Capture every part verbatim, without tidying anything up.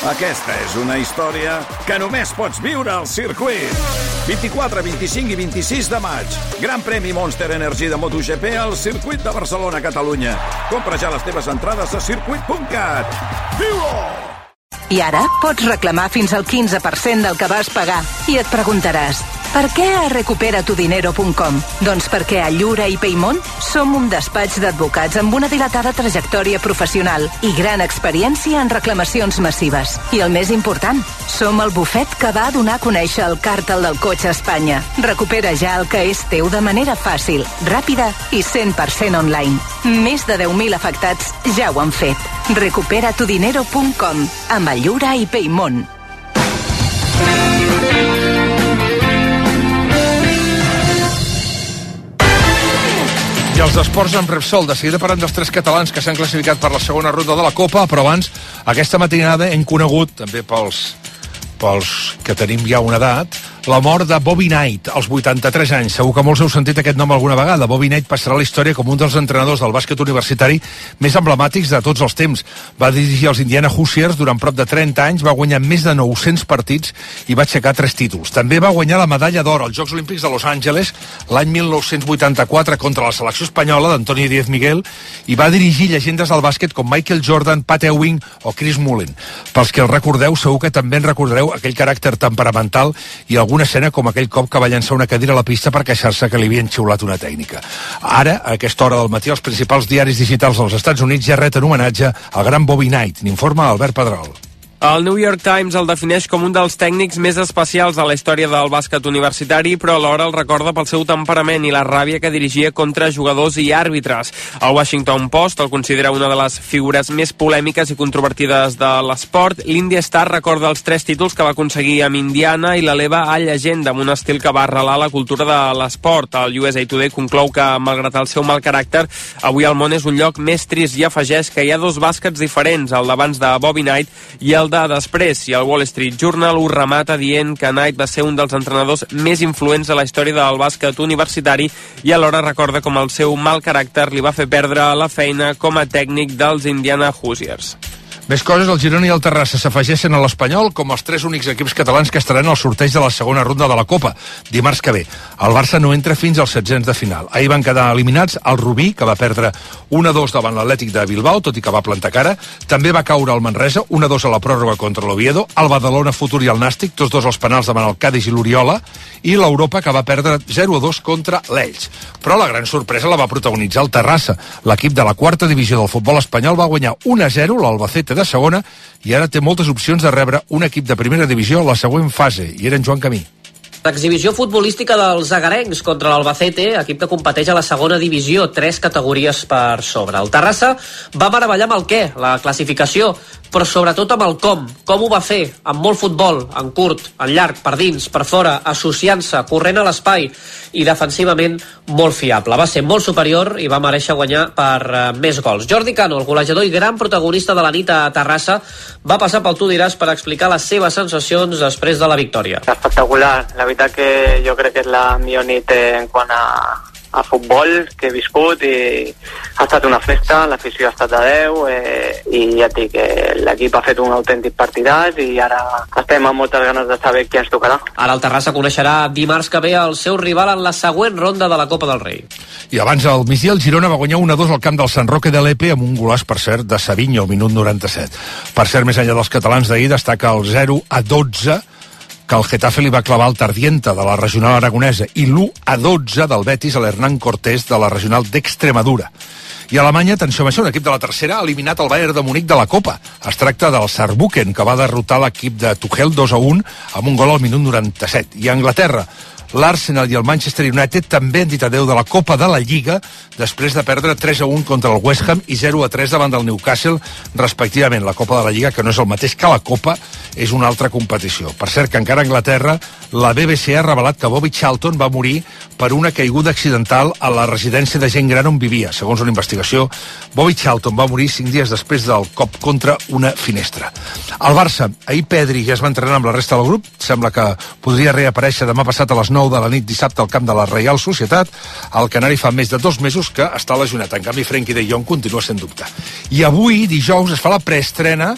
Aquesta és una història que només pots viure al circuit. vint-i-quatre, vint-i-cinc i vint-i-sis de maig. Gran premi Monster Energy de MotoGP al circuit de Barcelona, Catalunya. Compra ja les teves entrades a circuit punt cat. Viu-ho! I ara pots reclamar fins al quinze per cent del que vas pagar. I et preguntaràs, per què a recupera tu dinero punt com? Doncs perquè a Llura i Peymont som un despatx d'advocats amb una dilatada trajectòria professional i gran experiència en reclamacions massives. I el més important, som el bufet que va donar a conèixer el càrtel del cotxe a Espanya. Recupera ja el que és teu de manera fàcil, ràpida i cent per cent online. Més de deu mil afectats ja ho han fet. recupera tu dinero punt com amb Llura i Peymont. I els esports amb Repsol. De seguida parlem dels tres catalans que s'han classificat per la segona ronda de la Copa, però abans, aquesta matinada hem conegut, també pels, pels que tenim ja una edat, la mort de Bobby Knight, als vuitanta-tres anys. Segur que molts heu sentit aquest nom alguna vegada. Bobby Knight passarà a la història com un dels entrenadors del bàsquet universitari més emblemàtics de tots els temps. Va dirigir els Indiana Hoosiers durant prop de trenta anys, va guanyar més de nou-cents partits i va aixecar tres títols. També va guanyar la medalla d'or als Jocs Olímpics de Los Angeles l'any mil nou-cents vuitanta-quatre contra la selecció espanyola d'Antoni Díez Miguel i va dirigir llegendes del bàsquet com Michael Jordan, Pat Ewing o Chris Mullin. Pels que el recordeu, segur que també en recordareu aquell caràcter temperamental i algun una escena com aquell cop que va llançar una cadira a la pista per queixar-se que li havien xiulat una tècnica. Ara, a aquesta hora del matí, els principals diaris digitals dels Estats Units ja reten homenatge al gran Bobby Knight. N'informa Albert Pedrol. El New York Times el defineix com un dels tècnics més especials de la història del bàsquet universitari, però alhora el recorda pel seu temperament i la ràbia que dirigia contra jugadors i àrbitres. El Washington Post el considera una de les figures més polèmiques i controvertides de l'esport. L'Indy Star recorda els tres títols que va aconseguir amb Indiana i l'eleva a llegenda amb un estil que va arrelar la cultura de l'esport. El U S A Today conclou que, malgrat el seu mal caràcter, avui el món és un lloc més trist i afegeix que hi ha dos bàsquets diferents, el d'abans de Bobby Knight i el de després, i el Wall Street Journal ho remata dient que Knight va ser un dels entrenadors més influents de la història del bàsquet universitari i alhora recorda com el seu mal caràcter li va fer perdre la feina com a tècnic dels Indiana Hoosiers. Més coses, el Girona i el Terrassa s'afegeixen a l'Espanyol com els tres únics equips catalans que estaran al sorteig de la segona ronda de la Copa, dimarts que ve. El Barça no entra fins als setzents de final. Ahir van quedar eliminats el Rubí, que va perdre un a dos davant l'Atlètic de Bilbao, tot i que va plantar cara. També va caure el Manresa, un a dos a la pròrroga contra l'Oviedo, el Badalona Futur i el Nàstic, tots dos els penals davant el Cádiz i l'Oriola, i l'Europa, que va perdre zero a dos contra l'Elx. Però la gran sorpresa la va protagonitzar el Terrassa. L'equip de la quarta divisió del futbol espanyol va guanyar un a zero l'Albacete de segona i ara té moltes opcions de rebre un equip de primera divisió a la següent fase, i era en Joan Camí. L'exhibició futbolística dels agarencs contra l'Albacete, equip que competeix a la segona divisió, tres categories per sobre. El Terrassa va meravellar amb el què, la classificació, però sobretot amb el com. Com ho va fer? Amb molt futbol, en curt, en llarg, per dins, per fora, associant-se, corrent a l'espai i defensivament molt fiable. Va ser molt superior i va mereixer guanyar per uh, més gols. Jordi Cano, el golejador i gran protagonista de la nit a Terrassa, va passar pel Tu diràs per explicar les seves sensacions després de la victòria. Espectacular. La veritat que jo crec que és la millor nit en quant a a futbol que he viscut i ha estat una festa, l'afició ha estat de deu eh, i ja et dic, eh, l'equip ha fet un autèntic partidàs i ara estem amb moltes ganes de saber qui ens tocarà. Ara el Terrassa coneixerà dimarts que ve el seu rival en la següent ronda de la Copa del Rei. I abans al migdia el Girona va guanyar un a dos al camp del Sant Roque de l'Epe amb un golaç, per cert, de Savinho al minut noranta-set. Per cert, més enllà dels catalans d'ahir, destaca el zero a dotze que el Getafe li va clavar el Tardienta de la regional aragonesa i l'u a dotze del Betis a l'Hernán Cortés de la regional d'Extremadura. I a Alemanya, atenció amb això, un equip de la tercera ha eliminat el Bayern de Munic de la Copa. Es tracta del Saarbrücken, que va derrotar l'equip de Tuchel dos a un amb un gol al minut noranta-set. I a Anglaterra, l'Arsenal i el Manchester United també han dit adeu de la Copa de la Lliga després de perdre tres a un contra el West Ham i zero a tres davant del Newcastle, respectivament. La Copa de la Lliga, que no és el mateix que la Copa, és una altra competició. Per cert, que encara a Anglaterra, la B B C ha revelat que Bobby Charlton va morir per una caiguda accidental a la residència de gent gran on vivia. Segons una investigació, Bobby Charlton va morir cinc dies després del cop contra una finestra. El Barça, ahir Pedri ja es va entrenar amb la resta del grup, sembla que podria reaparèixer demà passat a les nou de la nit dissabte al camp de la Reial Societat. El canari fa més de dos mesos que està lesionat. En canvi, Frenkie de Jong continua sent dubte. I avui, dijous, es fa la preestrena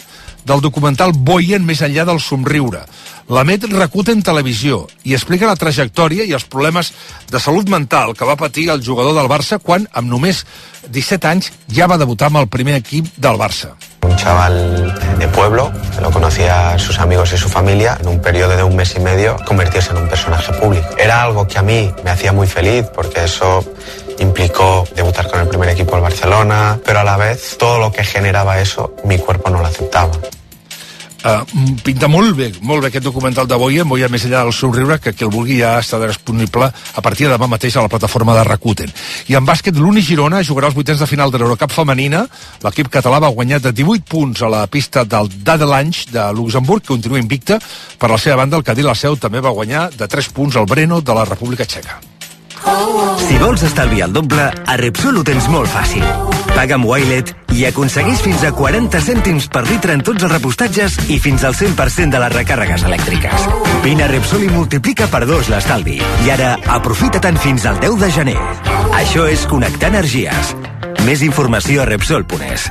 del documental Boien més enllà del somriure. L'emet Rakuten Televisió i explica la trajectòria i els problemes de salut mental que va patir el jugador del Barça quan, amb només disset anys, ja va debutar amb el primer equip del Barça. Un chaval de pueblo, que no conocía a sus amigos y su familia, en un periodo de un mes y medio, convertirse en un personaje público. Era algo que a mí me hacía muy feliz, porque eso implicó debutar con el primer equipo del Barcelona, pero a la vez todo lo que generaba eso, mi cuerpo no lo aceptaba. Uh, pinta molt bé, molt bé aquest documental de Boien, Boien més enllà del somriure, que qui el vulgui ja estarà disponible a partir de demà mateix a la plataforma de Rakuten. I en bàsquet, l'Uni Girona jugarà els vuitens de final de l'Eurocup femenina. L'equip català va guanyar de divuit punts a la pista del Dadelange de Luxemburg, que continua invicta. Per la seva banda, el Cadí la Seu també va guanyar de tres punts al Breno de la República Txeca. Si vols estalviar el doble, a Repsol ho tens molt fàcil. Paga amb Wilet i aconsegueix fins a quaranta cèntims per litre en tots els repostatges i fins al cent per cent de les recàrregues elèctriques. Vine a Repsol i multiplica per dos l'estalvi. I ara, aprofita-te'n fins al deu de gener. Això és connectar energies. Més informació a Repsol punt es.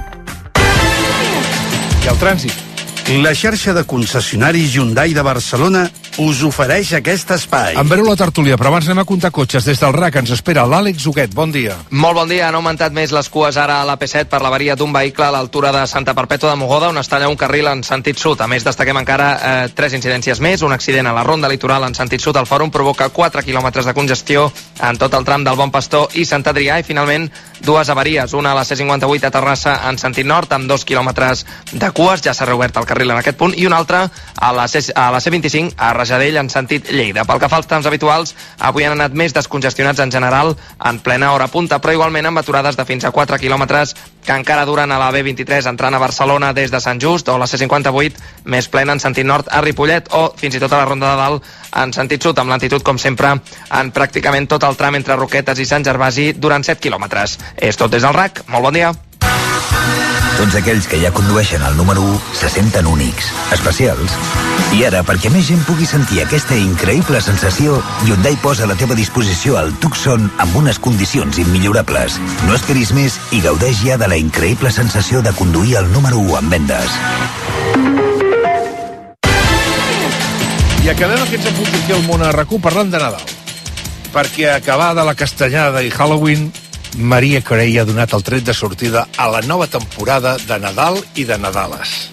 I el trànsit. La xarxa de concessionaris Hyundai de Barcelona us ofereix aquest espai. En veure la tertúlia, però abans anem a comptar cotxes. Des del R A C ens espera l'Àlex Huguet. Bon dia. Molt bon dia. Han augmentat més les cues ara a l'A P set per l'avaria d'un vehicle a l'altura de Santa Perpètua de Mogoda, on es talla un carril en sentit sud. A més, destaquem encara eh, tres incidències més. Un accident a la ronda litoral en sentit sud al Fòrum provoca quatre quilòmetres de congestió en tot el tram del Bon Pastor i Sant Adrià. I finalment, dues avaries. Una a la C cinquanta-vuit a Terrassa en sentit nord, amb dos quilòmetres de cues. Ja s'ha reobert el carril en aquest punt. I una altra a la, C, a la C vint-i-cinc a Rajadell en sentit Lleida. Pel que fa als trams habituals, avui han anat més descongestionats en general en plena hora punta, però igualment amb aturades de fins a quatre quilòmetres que encara duren a la B vint-i-tres entrant a Barcelona des de Sant Just, o la C cinquanta-vuit més plena en sentit nord a Ripollet, o fins i tot a la Ronda de Dalt en sentit sud, amb lentitud com sempre en pràcticament tot el tram entre Roquetes i Sant Gervasi durant set quilòmetres. És tot des del R A C. Molt bon dia. Tots aquells que ja condueixen el número u se senten únics, especials. I ara, perquè més gent pugui sentir aquesta increïble sensació, Hyundai posa a la teva disposició el Tucson amb unes condicions immillorables. No esperis més i gaudeix ja de la increïble sensació de conduir el número u en vendes. I acabem aquests apunts aquí al món a R A C U parlant de Nadal. Perquè acabada la castanyada i Halloween, Mariah Carey ha donat el tret de sortida a la nova temporada de Nadal i de Nadales.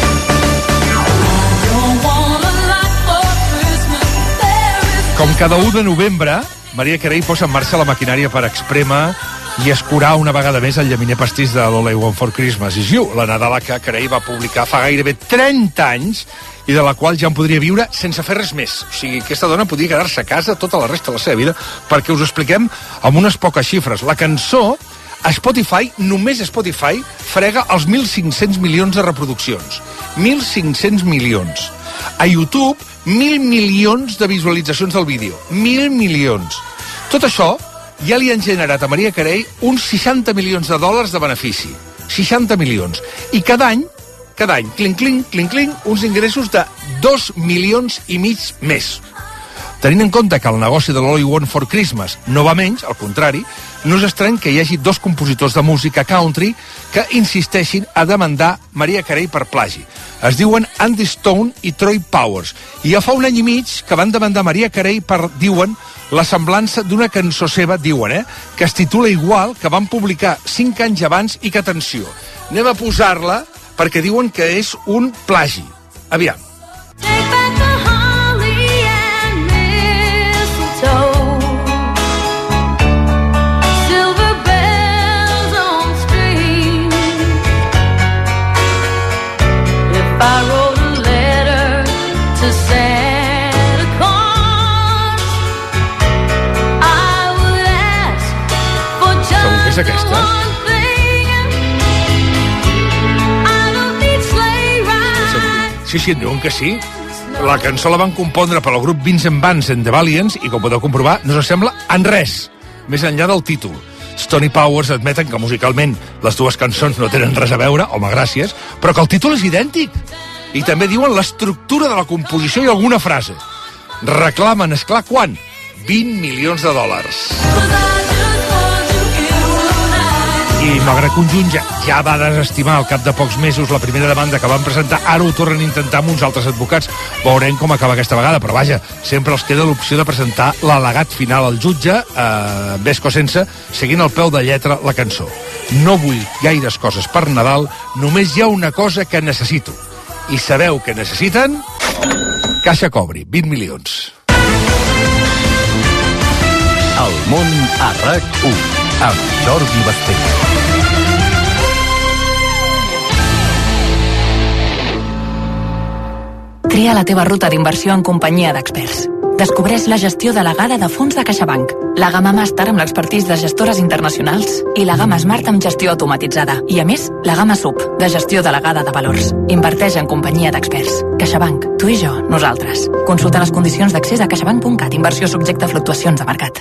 Com cada u de novembre, Mariah Carey posa en marxa la maquinària per esprémer i escurar una vegada més el llaminer pastís de All I Want for Christmas Is You, la Nadala que Carey va publicar fa gairebé trenta anys i de la qual ja en podria viure sense fer res més. O sigui, aquesta dona podria quedar-se a casa tota la resta de la seva vida, perquè us ho expliquem amb unes poques xifres. La cançó, a Spotify, només Spotify, frega els mil cinc-cents milions de reproduccions. mil cinc-cents milions. A YouTube, mil milions de visualitzacions del vídeo. Mil milions. Tot això ja li han generat a Mariah Carey uns seixanta milions de dòlars de benefici. seixanta milions. I cada any, cada any, clinc, clinc, clinc, clinc, uns ingressos de dos milions i mig més. Tenint en compte que el negoci de l'All I Want for Christmas no va menys, al contrari, no és estrany que hi hagi dos compositors de música country que insisteixin a demandar Mariah Carey per plagi. Es diuen Andy Stone i Troy Powers. I ja fa un any i mig que van demandar Mariah Carey per, diuen, la semblança d'una cançó seva, diuen, eh, que es titula igual, que van publicar cinc anys abans i que, atenció, anem a posar-la perquè diuen que és un plagi. Aviam. És aquesta? Sí, sí, diuen que sí. La cançó la van compondre per al grup Vincent Vance and the Valiants i, com podeu comprovar, no s'assembla en res, més enllà del títol. Stone i Powers admeten que musicalment les dues cançons no tenen res a veure, home, gràcies, però que el títol és idèntic. I també diuen l'estructura de la composició i alguna frase. Reclamen, esclar, quan? vint milions de dòlars. I malgrat que un jutge ja va desestimar al cap de pocs mesos la primera demanda que van presentar, ara ho tornen a intentar amb uns altres advocats. Veurem com acaba aquesta vegada, però vaja, sempre els queda l'opció de presentar l'al·legat final al jutge, eh, vesco sense, seguint al peu de lletra la cançó. No vull gaires coses per Nadal, només hi ha una cosa que necessito. I sabeu què necessiten? Caixa Cobri, vint milions. El món a RAC u, amb Jordi Basté. Crea la teva ruta d'inversió en companyia d'experts. Descobreix la gestió delegada de fons de CaixaBank, la gamma Master amb l'expertís de gestores internacionals i la gamma Smart amb gestió automatitzada. I a més, la gamma Sub, de gestió delegada de valors. Inverteix en companyia d'experts. CaixaBank, tu i jo, nosaltres. Consulta les condicions d'accés a caixabank punt cat. Inversió subjecte a fluctuacions de mercat.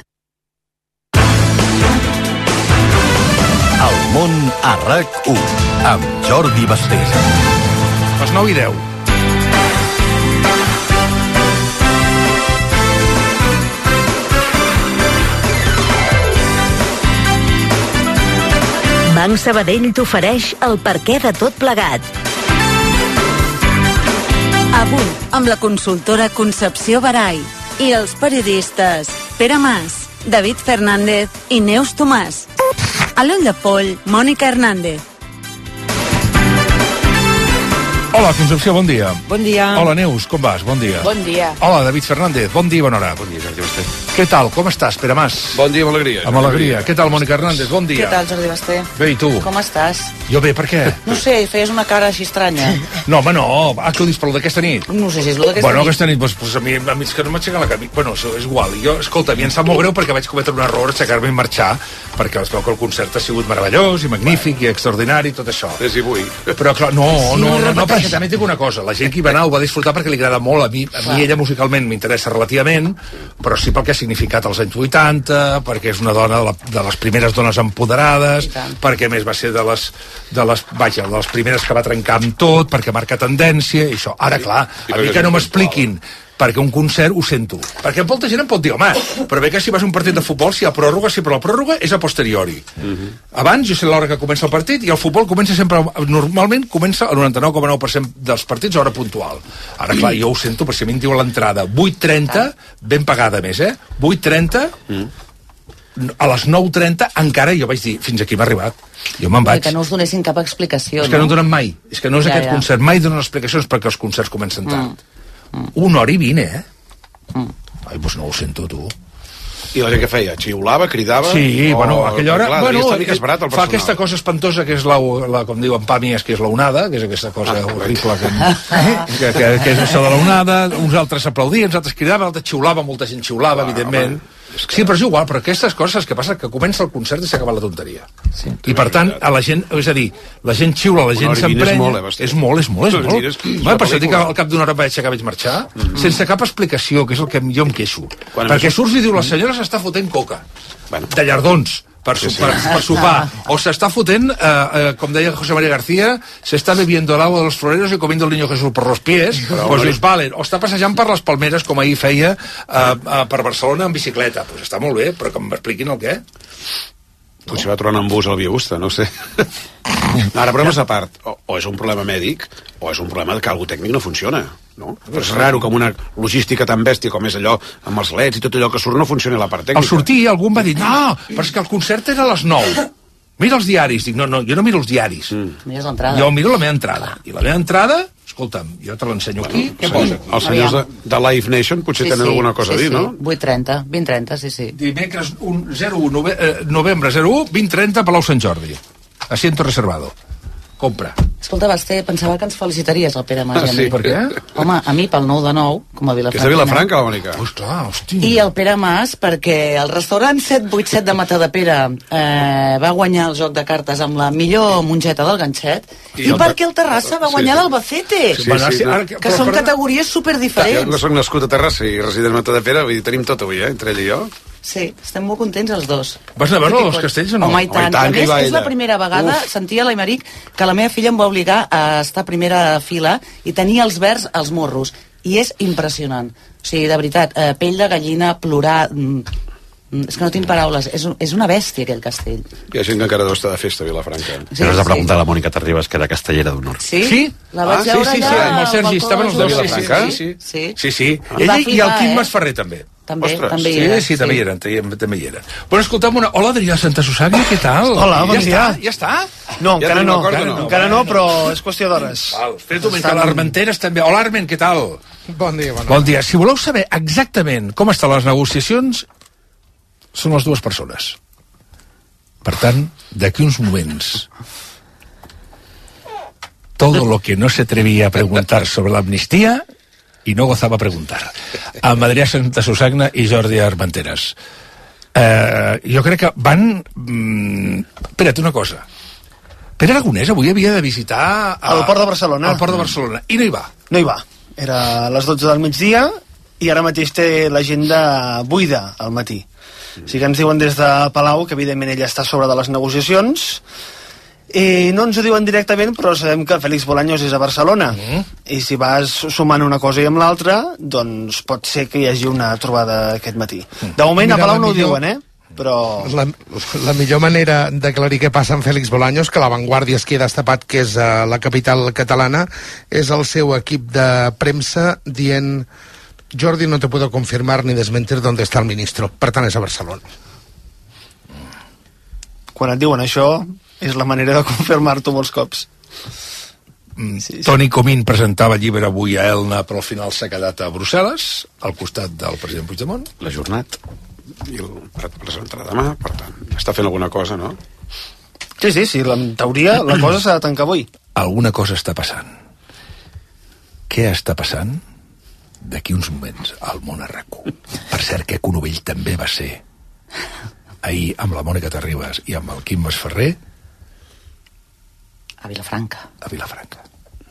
El món a RAC u, amb Jordi Basté. Les nou i deu. Banc Sabadell t'ofereix el perquè de tot plegat. Avui, amb la consultora Concepció Barai i els periodistes Pere Mas, David Fernández i Neus Tomàs. A l'ull de poll, Mònica Hernández. Hola, Concepció, bon dia. Bon dia. Hola, Neus, com vas? Bon dia. Bon dia. Hola, David Fernández, bon dia i bona hora. Bon dia, Jordi Basté. Què tal, com estàs, Pere Mas? Bon dia, amb alegria. Amb alegria. Què tal, Mònica Hernández? Bon dia. Què tal, Jordi Basté? Bé, i tu? Com estàs? Jo bé, per què? No sé, feies una cara així estranya. No, home, no. Ah, que ho dius per lo d'aquesta nit? No sé si és lo d'aquesta bueno, nit. Bueno, aquesta nit, doncs, pues, a mi, a mi és que no m'aixequen la camí. Bueno, això és igual. Jo, escolta, a mi em sap molt greu perquè vaig cometre un error, aixecar-me i marxar, perquè es veu que el concert ha sigut meravellós i magnífic i extraordinari i tot això. És i vull. Però, clar, no, no, no, no, perquè també et dic una cosa. La gent que hi va anar ho va disfrutar perquè li agrada molt. A mi, a mi ella musicalment m'interessa relativament, però sí pel que ha significat als anys vuitanta, perquè és una dona de, la, de les primeres dones empoderades, perquè a més va ser de les, de les, vaja, de les primeres que va trencar amb tot, perquè marca tendència i això. Ara, clar, a mi que no m'expliquin perquè un concert ho sento. Perquè molta gent em pot dir, home, però bé que si vas a un partit de futbol, si hi ha pròrroga, sí, però la pròrroga és a posteriori. Uh-huh. Abans, jo sé l'hora que comença el partit, i el futbol comença sempre, normalment comença el noranta-nou coma nou per cent dels partits a hora puntual. Ara, clar, jo ho sento, però si a mi em diu l'entrada vuit trenta, ben pagada més, eh? vuit trenta, uh-huh. a les nou trenta, encara jo vaig dir, fins aquí m'ha arribat. Jo me'n vaig. Que no us donessin cap explicació, és que no, no donen mai. És que no és ja, aquest ja. concert. Mai donen explicacions perquè els concerts comencen tard. Mm. Mm. Una hora i vint, eh? Mm. Ai, doncs no ho sento, tu. I la gent què feia? Xiulava, cridava? Sí, o... bueno, a aquella hora... Clar, bueno, esperat, fa aquesta cosa espantosa que és la, la com diuen pàmies, que és la onada, que és aquesta cosa ah, horrible que, que, que, que és això de la onada. Uns altres aplaudien, uns altres cridaven, altres xiulava, molta gent xiulava, ah, evidentment. Home. Que... Sí, però és igual, però aquestes coses que passa que comença el concert i s'ha acabat la tonteria. Sí. I per tant, a la gent, és a dir, la gent xiula, la gent s'emprenya... És molt, eh, és molt, és molt, és molt. És molt. Per això dic que al cap d'una hora vaig aixecar, vaig marxar, mm-hmm. sense cap explicació, que és el que jo em queixo. Quan perquè surts i diu, la senyora s'està fotent coca. Bueno. De llardons. Per, sí, sí. per, per sopar, o s'està fotent, eh, eh, com deia José María García, se está bebiendo el agua de los floreros y comiendo el niño Jesús por los pies, però, pues dius, vale, o està passejant per les palmeres, com ahir feia, eh, eh, per Barcelona en bicicleta, pues està molt bé, però que m'expliquin el què. Potser va tornar en bus al Via no sé. Ara, bromes a part, o, o és un problema mèdic, o és un problema que algú tècnic no funciona, no? Però és raro que amb una logística tan bèstia com és allò, amb els leds i tot allò que surt, no funcioni la part tècnica. Al sortir, algú em va dir, no, però és que el concert era a les nou. Mira els diaris. Dic, no, no, jo no miro els diaris. Mm. Mires l'entrada. Jo miro la meva entrada. I la meva entrada, escolta'm, jo te l'ensenyo aquí. Bueno, què posa? Els senyors de, de Live Nation potser sí, tenen sí, alguna cosa sí, a dir, sí. no? vuit trenta, vint trenta, sí, sí. Dimecres un, zero u, nove, eh, novembre zero u, vint trenta, Palau Sant Jordi. Asiento reservado. Compra. Escolta, Basté, pensava que ens felicitaries el Pere Mas. Ah, sí? Per què? Home, a mi pel nou de nou, com a Vilafranca. Que és de Vilafranca, la Mònica. Pues clar, hosti. I el Pere Mas, perquè el restaurant set vuit set de Matadepera eh, va guanyar el joc de cartes amb la millor mongeta del ganxet, i, i perquè el Terrassa va guanyar sí, l'Albacete, sí, sí, sí, no. que però, són però... categories superdiferents. Jo no soc nascut a Terrassa i resident a Matadepera, vull dir, tenim tot avui, eh, entre ell i jo. Sí, estem molt contents els dos. Vas anar a veure els castells o no? Home, i tant. A més, és la primera vegada, Uf. sentia a l'Aimeric, que la meva filla em va obligar a estar a primera fila i tenia els verds als morros. I és impressionant. O sigui, de veritat, eh, pell de gallina, plorar... És que no tinc paraules, és, un, és una bèstia aquell castell. Hi ha gent que encara deu estar de festa a Vilafranca. Sí, sí, has de preguntar a la Mònica Terribas, que era castellera d'honor. Sí? Sí? La vaig ah, veure sí, sí, allà sí, amb el Sergi, al estaven els dos, sí, sí, sí, sí, sí. sí, sí. Va Ell i flipar, el Quim eh? Masferrer també. També, Ostres, també hi sí, era. sí, també hi eren, també, també hi eren. Bueno, escolta'm una... Hola, Adrià Santa Susàvia, què tal? Hola, bon ja dia. Està, ja està? No, ja encara no, encara no, encara no, però és qüestió d'hores. Espera't un moment, que l'Armenteres també... Hola, Arment, què tal? Bon dia, bon dia. Bon dia. Si voleu saber exactament com estan les negociacions, són les dues persones. Per tant, d'aquí uns moments, todo lo que no se atrevía a preguntar sobre l'amnistia i no gozava preguntar. Amb Adrià Santa Susagna i Jordi Armenteres. Eh, jo crec que van... Mm, espera't, una cosa. Pere Aragonès avui havia de visitar... A, al Port de Barcelona. Al Port de Barcelona. I no hi va. No hi va. Era a les dotze del migdia i ara mateix té l'agenda buida al matí. O sigui que ens diuen des de Palau que evidentment ella està a sobre de les negociacions i no ens ho diuen directament, però sabem que Félix Bolaños és a Barcelona mm. i si vas sumant una cosa i amb l'altra, doncs pot ser que hi hagi una trobada aquest matí. De moment Mira, a Palau no millor... ho diuen, eh? Però... La, la millor manera d'aclarir què passa amb Félix Bolaños, que la Vanguardia es queda destapat que és a la capital catalana, és el seu equip de premsa dient... Jordi, no te puedo confirmar ni desmentir dónde está el ministro. Per tant, és a Barcelona. Quan et diuen això, és la manera de confirmar-t'ho molts cops. Mm, sí, sí. Toni Comín presentava llibre avui a Elna, però al final s'ha quedat a Brussel·les, al costat del president Puigdemont. L'ajornat. I el presentarà demà, per tant, està fent alguna cosa, no? Sí, sí, sí, en teoria la cosa s'ha de tancar avui. Alguna cosa està passant. Què està passant? D'aquí uns moments al món a RAC u. Per cert, que Conovell també va ser ahir amb la Mònica Terribas i amb el Quim Masferrer a Vilafranca. A Vilafranca.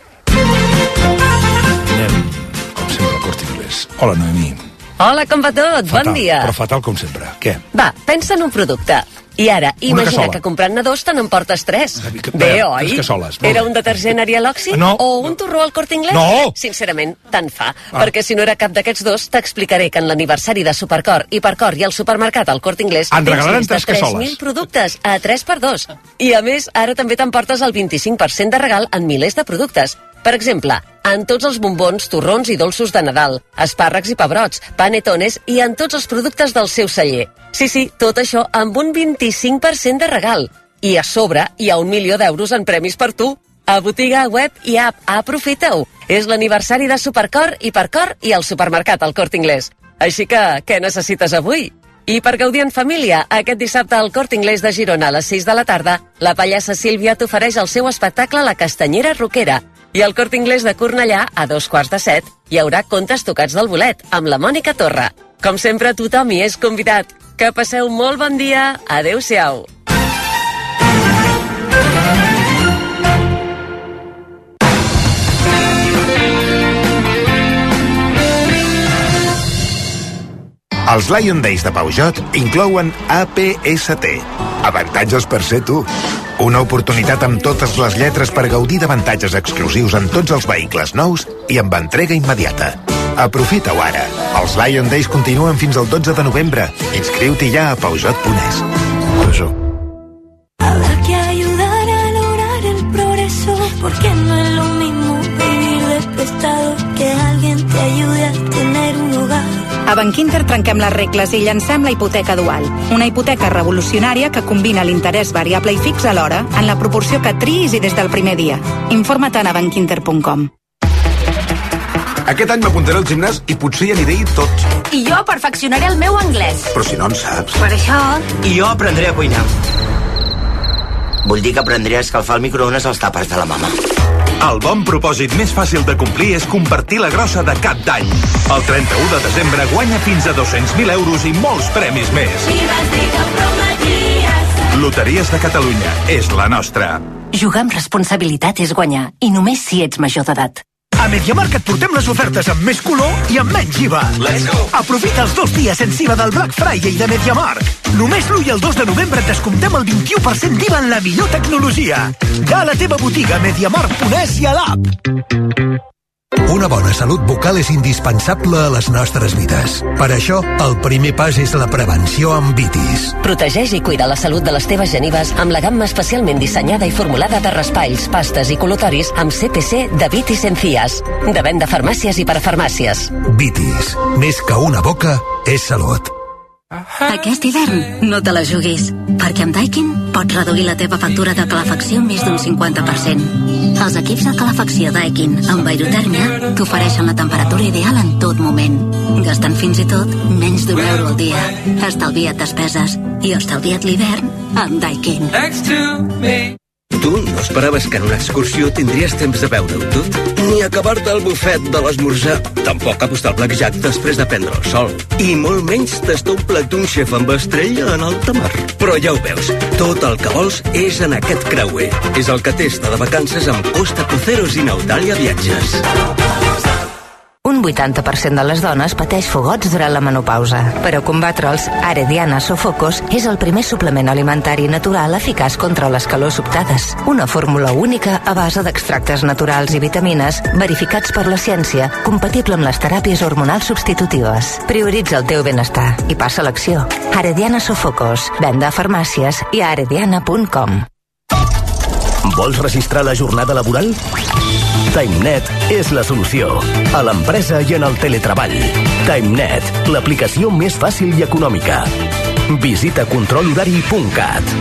Anem, com sempre, al Corte Inglés. Hola, Noemí. Hola, com va tot? Fatal, bon dia. Però fatal com sempre. Què? Va, pensa en un producte. I ara, imagina que comprant-ne dos te n'emportes tres. Bé, oi? Tres cassoles. Era un detergent Ariel Oxy? No. O un torró al Corte Inglés? No. Sincerament, tant fa. Ah. Perquè si no era cap d'aquests dos, t'explicaré que en l'aniversari de Supercor, Hipercor i el supermercat al Corte Inglés en regalaran tens tres cassoles. tres mil productes a tres per dos. I a més, ara també t'emportes el vint-i-cinc per cent de regal en milers de productes. Per exemple, en tots els bombons, torrons i dolços de Nadal, espàrrecs i pebrots, panetones i en tots els productes del seu celler. Sí, sí, tot això amb un vint-i-cinc per cent de regal. I a sobre hi ha un milió d'euros en premis per tu. A botiga, web i app, aprofita-ho. És l'aniversari de Supercor, Hipercor i el supermercat al Corte Inglés. Així que, què necessites avui? I per gaudir en família, aquest dissabte al Corte Inglés de Girona a les sis de la tarda, la pallassa Sílvia t'ofereix el seu espectacle La Castanyera Roquera. I al Corte Inglés de Cornellà, a dos quarts de set, hi haurà contes tocats del bolet, amb la Mònica Torra. Com sempre, tothom hi és convidat. Que passeu molt bon dia. Adéu-siau. Els Lion Days de Peugeot inclouen A P S T. Avantatges per ser tu. Una oportunitat amb totes les lletres per gaudir d'avantatges exclusius en tots els vehicles nous i amb entrega immediata. Aprofita-ho ara. Els Lion Days continuen fins al dotze de novembre. Inscriu-t'hi ja a Peugeot punt es. Peugeot. Habrá que ayudar a lograr el progreso, porque no es lo mismo vivir de prestado que alguien te ayude a tener un hogar. A Bankinter trenquem les regles i llancem la hipoteca dual. Una hipoteca revolucionària que combina l'interès variable i fix alhora, en la proporció que triïs i des del primer dia. Informa't a bankinter punt com. Aquest any m'apuntaré al gimnàs i potser hi aniré tot. I jo perfeccionaré el meu anglès. Però si no en saps. Per això... I jo aprendré a cuinar. Vull dir que aprendré a escalfar el microones als tàpers de la mama. El bon propòsit més fàcil de complir és compartir la grossa de cap d'any. El trenta-u de desembre guanya fins a dos-cents mil euros i molts premis més. Loteries de Catalunya és la nostra. Jugar amb responsabilitat és guanyar, i només si ets major d'edat. A MediaMarkt et portem les ofertes amb més color i amb menys I V A. Let's go! Aprofita els dos dies sense I V A del Black Friday de MediaMarkt. Només l'u i el dos de novembre et descomptem el vint-i-u per cent d'I V A en la millor tecnologia. Va a la teva botiga MediaMarkt punt es i a l'app. Una bona salut bucal és indispensable a les nostres vides. Per això, el primer pas és la prevenció amb Vitis. Protegeix i cuida la salut de les teves genives amb la gamma especialment dissenyada i formulada de raspalls, pastes i col·lutoris amb C P C de Vitis Encías. De venda a farmàcies i parafarmàcies. Vitis. Més que una boca, és salut. Aquest hivern no te la juguis, perquè amb Daikin pots reduir la teva factura de calefacció més d'un cinquanta per cent. Els equips de calefacció Daikin amb aerotèrmia t'ofereixen la temperatura ideal en tot moment, gastant fins i tot menys d'un euro al dia. Estalvia't despeses i estalvia't l'hivern amb Daikin. Tu no esperaves que en una excursió tindries temps de veure-ho tot? Ni acabar-te el bufet de l'esmorzar. Tampoc apostar el blackjack després de prendre el sol. I molt menys tastar un plat d'un xef amb estrella en alta mar. Però ja ho veus, tot el que vols és en aquest creuer. És el que testa de vacances amb Costa Cruceros i Nautalia Viatges. Un vuitanta per cent de les dones pateix fogots durant la menopausa. Per a combatre'ls, Arediana Sofocos és el primer suplement alimentari natural eficaç contra les calors sobtades. Una fórmula única a base d'extractes naturals i vitamines verificats per la ciència, compatible amb les teràpies hormonals substitutives. Prioritza el teu benestar i passa a l'acció. Arediana Sofocos. Venda a farmàcies i a arediana punt com. Vols registrar la jornada laboral? TimeNet és la solució. A l'empresa i en el teletreball. TimeNet, l'aplicació més fàcil i econòmica. Visita control horari punt cat.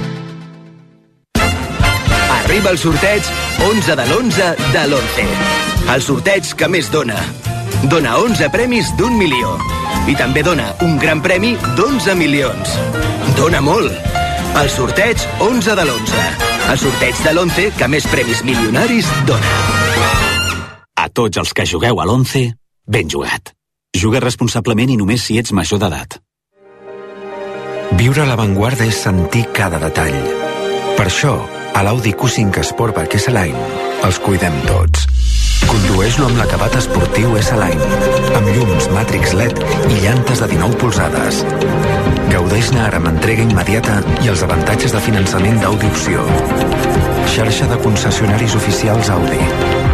Arriba el sorteig onze de l'onze de l'onze. El sorteig que més dona. Dona onze premis d'un milió. I també dona un gran premi d'onze milions. Dona molt. El sorteig onze de l'onze. El sorteig de l'onze que més premis milionaris dona. A tots els que jugueu a l'onze, ben jugat. Juga responsablement i només si ets major d'edat. Viure a l'avantguarda és sentir cada detall. Per això, a l'Audi Q cinc Sportback S-Line els cuidem tots. Condueix-lo amb l'acabat esportiu S-Line, amb llums Matrix L E D i llantes de dinou polzades. Gaudeix-ne ara amb entrega immediata i els avantatges de finançament d'Audi Opció. Xarxa de concessionaris oficials Audi.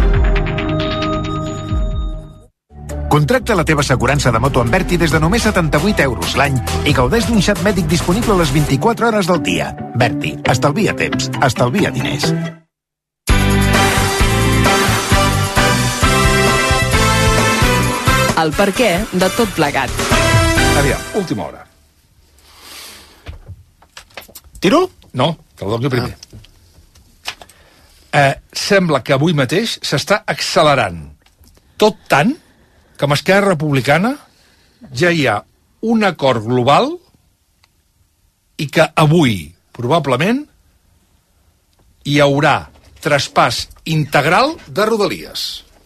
Contracta la teva assegurança de moto amb Berti des de només setanta-vuit euros l'any i gaudeix d'un xat mèdic disponible a les vint-i-quatre hores del dia. Berti, estalvia temps, estalvia diners. El per què de tot plegat. Aviam, última hora. Tiro? No, que el doni primer. Eh, sembla que avui mateix s'està accelerant. Tot tant que amb Esquerra Republicana ja hi ha un acord global i que avui, probablement, hi haurà traspàs integral de Rodalies.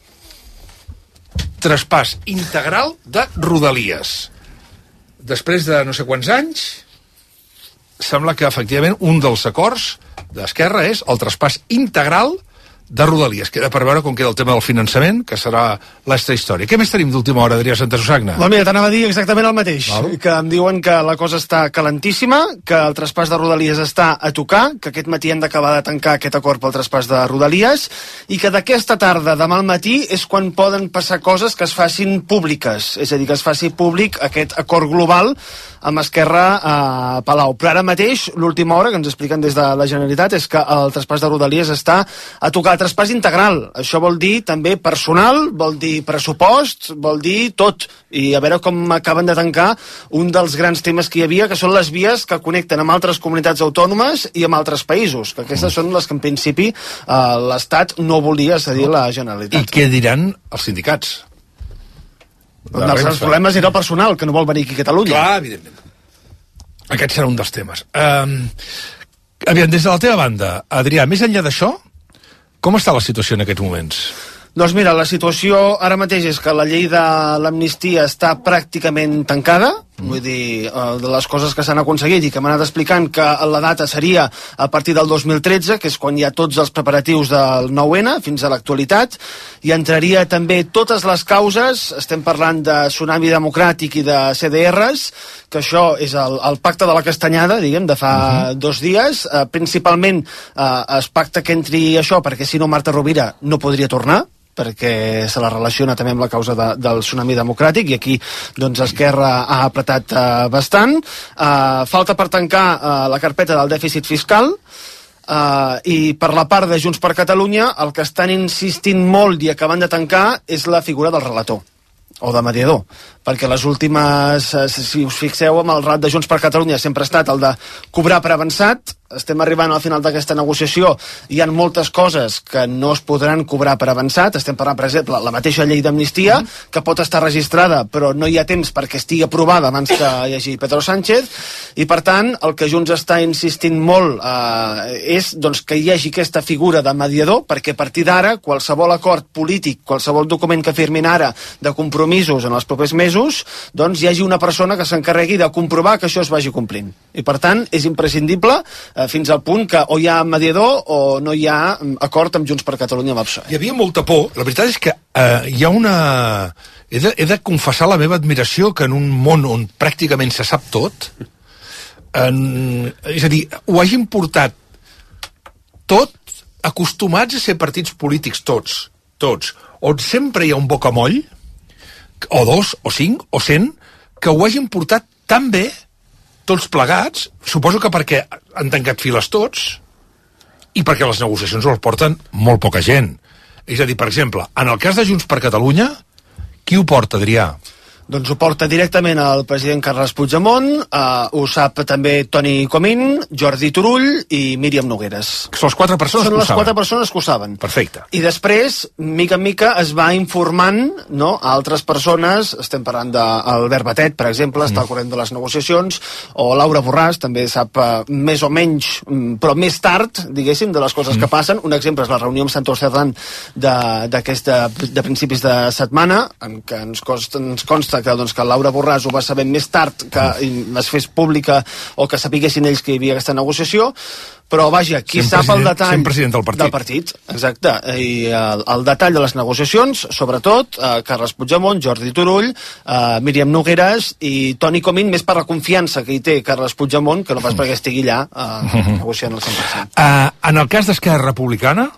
Traspàs integral de Rodalies. Després de no sé quants anys, sembla que, efectivament, un dels acords d'Esquerra és el traspàs integral de Rodalies. Queda per veure com queda el tema del finançament, que serà l'extra història. Què més tenim d'última hora, Adrià Santasusagna? Doncs mira, t'anava a dir exactament el mateix. Val. Que em diuen que la cosa està calentíssima, que el traspàs de Rodalies està a tocar, que aquest matí hem d'acabar de tancar aquest acord pel traspàs de Rodalies, i que d'aquesta tarda, demà al matí, és quan poden passar coses que es facin públiques. És a dir, que es faci públic aquest acord global amb Esquerra a Palau. Però ara mateix, l'última hora que ens expliquen des de la Generalitat és que el traspàs de Rodalies està a tocar. Traspàs integral, això vol dir també personal, vol dir pressupost, vol dir tot, i a veure com acaben de tancar un dels grans temes que hi havia, que són les vies que connecten amb altres comunitats autònomes i amb altres països, que aquestes són les que en principi eh, l'Estat no volia cedir a la Generalitat. I què diran els sindicats? Un dels grans problemes era el personal, que no vol venir aquí a Catalunya. Clar, evidentment. Aquest serà un dels temes. Um, aviam, des de la teva banda, Adrià, més enllà d'això, com està la situació en aquests moments? Doncs mira, la situació ara mateix és que la llei de l'amnistia està pràcticament tancada, mm. vull dir, de les coses que s'han aconseguit i que m'han anat explicant que la data seria a partir del dos mil tretze, que és quan hi ha tots els preparatius del nou ene fins a l'actualitat, i entraria també totes les causes, estem parlant de Tsunami Democràtic i de ce de erres, que això és el, el pacte de la castanyada, diguem, de fa uh-huh. dos dies, eh, principalment eh, es pacta que entri això, perquè si no Marta Rovira no podria tornar, perquè se la relaciona també amb la causa de, del tsunami democràtic, i aquí doncs Esquerra ha apretat eh, bastant. Eh, falta per tancar eh, la carpeta del dèficit fiscal, Uh, i per la part de Junts per Catalunya el que estan insistint molt i acabant de tancar és la figura del relator o de mediador, perquè les últimes, si us fixeu, amb el relat de Junts per Catalunya sempre ha estat el de cobrar per avançat. Estem arribant al final d'aquesta negociació, hi ha moltes coses que no es podran cobrar per avançat. Estem parlant, per exemple, la mateixa llei d'amnistia, que pot estar registrada però no hi ha temps perquè estigui aprovada abans que hi hagi Pedro Sánchez, i per tant el que Junts està insistint molt eh, és doncs, que hi hagi aquesta figura de mediador, perquè a partir d'ara qualsevol acord polític, qualsevol document que firmin ara de compromisos en els propers mesos, doncs hi hagi una persona que s'encarregui de comprovar que això es vagi complint. I per tant és imprescindible eh, fins al punt que o hi ha mediador o no hi ha acord amb Junts per Catalunya amb el P S O E. Hi havia molta por. La veritat és que eh, hi ha una... He de, he de confessar la meva admiració que en un món on pràcticament se sap tot, en... és a dir, ho hagin portat tot acostumats a ser partits polítics tots, tots, on sempre hi ha un bocamoll, o dos, o cinc, o cent, que ho hagin portat tan bé, tots plegats, suposo que perquè han tancat files tots i perquè les negociacions les porten molt poca gent. És a dir, per exemple, en el cas de Junts per Catalunya, qui ho porta, Adrià? Doncs ho porta directament el president Carles Puigdemont, eh, ho sap també Toni Comín, Jordi Turull i Míriam Nogueres. Són les quatre persones Són que ho les saben. quatre persones que ho saben. Perfecte. I després, mica en mica, es va informant, no, a altres persones. Estem parlant d'Albert Batet, per exemple, està al corrent de les negociacions, o Laura Borràs, també sap eh, més o menys, però més tard, diguéssim, de les coses mm. que passen. Un exemple és la reunió amb Santos Cerdán d'aquesta de, de principis de setmana, en què ens consta, ens consta que, doncs, que Laura Borràs ho va saber més tard que es fes pública o que sapiguessin ells que hi havia aquesta negociació, però vaja, qui sent sap el detall sent president del partit. del partit, exacte, i el, el detall de les negociacions, sobretot eh, Carles Puigdemont, Jordi Turull, eh, Míriam Nogueres i Toni Comín, més per la confiança que hi té Carles Puigdemont que no pas perquè estigui allà eh, negociant el cent per cent. Uh, en el cas d'Esquerra Republicana,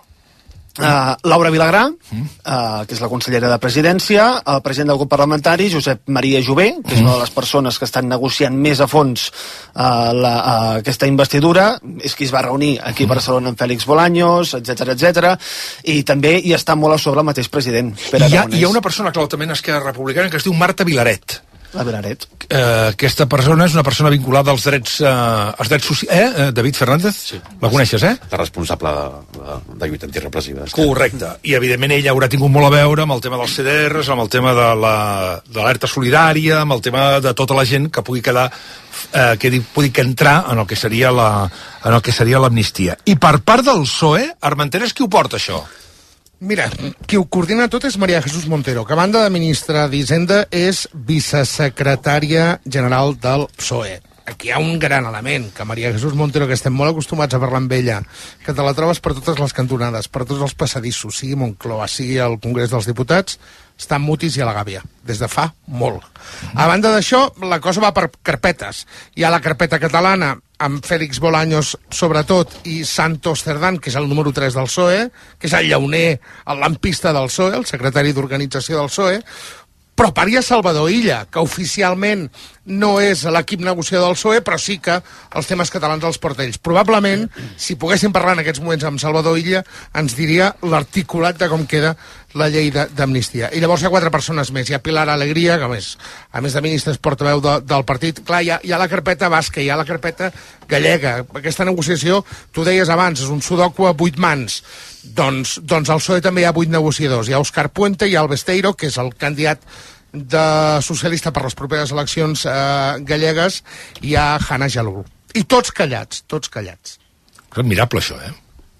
Uh, Laura Vilagrà, uh, que és la consellera de Presidència, el president del grup parlamentari, Josep Maria Jové, que és una de les persones que estan negociant més a fons uh, la, uh, aquesta investidura, és qui es va reunir aquí a Barcelona amb Félix Bolaños, etcètera, etcètera, i també hi està molt a sobre el mateix president, Pere hi ha, Aragonès. hi ha una persona clau també en Esquerra Republicana que es diu Marta Vilaret. La Vilaret. Uh, aquesta persona és una persona vinculada als drets, uh, als drets socials. Eh, David Fernández? Sí. La coneixes, eh? La responsable de, de, de lluita antirepressiva. Correcte. I, evidentment, ella haurà tingut molt a veure amb el tema dels C D Rs, amb el tema de l'alerta solidària, amb el tema de tota la gent que pugui quedar, eh, que pugui entrar en el que seria la, en el que seria l'amnistia. I per part del P S O E, Armenteres, qui ho porta, això? Mira, qui ho coordina tot és Maria Jesús Montero, que a banda de ministra d'Hisenda és vicesecretària general del P S O E. Aquí hi ha un gran element, que Maria Jesús Montero, que estem molt acostumats a parlar amb ella, que te la trobes per totes les cantonades, per tots els passadissos, sigui Moncloa, sigui al Congrés dels Diputats, està en Mutis i a la Gàbia, des de fa molt. A banda d'això, la cosa va per carpetes. Hi ha la carpeta catalana, amb Félix Bolaños, sobretot, i Santos Cerdán, que és el número tres del P S O E, que és el llauner, el lampista del P S O E, el secretari d'organització del P S O E, però a part hi ha Salvador Illa, que oficialment no és l'equip negociador del P S O E, però sí que els temes catalans els porta ells. Probablement, si poguéssim parlar en aquests moments amb Salvador Illa, ens diria l'articulat de com queda la llei d'amnistia. I llavors hi ha quatre persones més. Hi ha Pilar Alegria, que a més, a més de ministres portaveu de, del partit. Clar, hi ha, hi ha la carpeta basca, hi ha la carpeta gallega. Aquesta negociació, tu deies abans, és un sudoku a vuit mans. Doncs, doncs al P S O E també hi ha vuit negociadors. Hi ha Òscar Puente, hi ha el Besteiro, que és el candidat de socialista per les properes eleccions eh, gallegues, i hi ha Hanna Jalul. I tots callats, tots callats. És admirable, això, eh?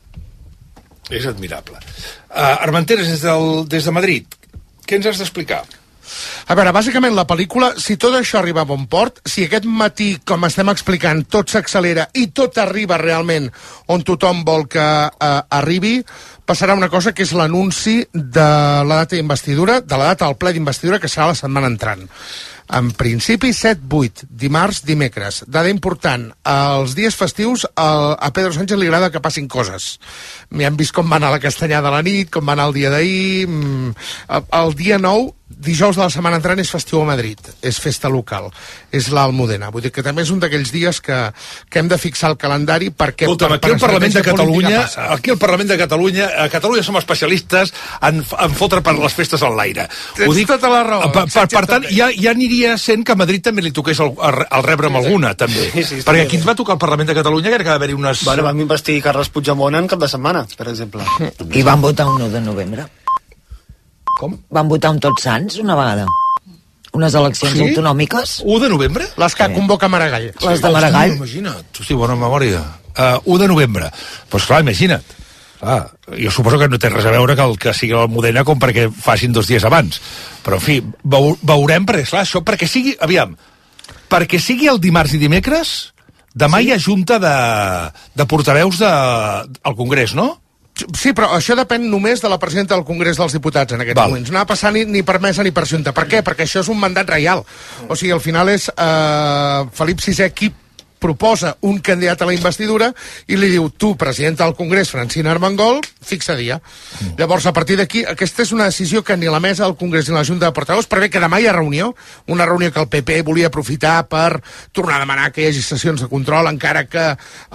És admirable. Uh, Armenteres, des, del, des de Madrid, què ens has d'explicar? A veure, bàsicament la pel·lícula, si tot això arriba a bon port, si aquest matí, com estem explicant, tot s'accelera i tot arriba realment on tothom vol que eh, arribi, passarà una cosa que és l'anunci de la data d'investidura, de la data del ple d'investidura, que serà la setmana entrant. En principi, set vuit, dimarts, dimecres. Dada important, els dies festius a, a Pedro Sánchez li agrada que passin coses. M'hi han vist com va anar la castanyada a la nit, com va anar el dia d'ahir... El, el dia nou, dijous de la setmana entrant, és festiu a Madrid, és festa local, és l'Almudena. Vull dir que també és un d'aquells dies que, que hem de fixar el calendari perquè... Escolta, per, aquí al Parlament de Catalunya, passa. aquí al Parlament de Catalunya, a Catalunya som especialistes en, en fotre per les festes al l'aire. Tens Ho dic, tota la raó. Per, per, per tant, ja, ja aniria sent que a Madrid també li toqués el, el, el rebre amb alguna, també. Sí, sí, perquè aquí ens va tocar al Parlament de Catalunya, que va haver-hi unes... Bueno, vam investir Carles Puigdemont en cap de setmana, per exemple. I van votar un u de novembre. Com? Van votar un Tots Sants una vegada. Unes eleccions Sí? autonòmiques. u de novembre? Les que convoca Maragall. Les de Maragall. Hosti, imagina't. Hosti, bona memòria. Uh, u de novembre. Doncs pues clar, imagina't. Ah, jo suposo que no té res a veure que el que sigui l'Almudena com perquè facin dos dies abans. Però, en fi, veu, veurem, perquè, clar, això perquè sigui... Aviam, perquè sigui el dimarts i dimecres, demà sí? hi ha junta de, de portaveus de, al Congrés, no? Sí, però això depèn només de la presidenta del Congrés dels Diputats en aquests Val. moments. No ha passat ni, ni per mesa ni per junta. Per què? Perquè això és un mandat reial. O sigui, al final és eh, Felip sisè qui proposa un candidat a la investidura i li diu, tu, presidenta del Congrés, Francina Armengol, fixa dia. Mm. Llavors, a partir d'aquí, aquesta és una decisió que ni la mesa del Congrés ni la Junta de Portaveus prevé que demà hi ha reunió, una reunió que el P P volia aprofitar per tornar a demanar que hi hagi sessions de control, encara que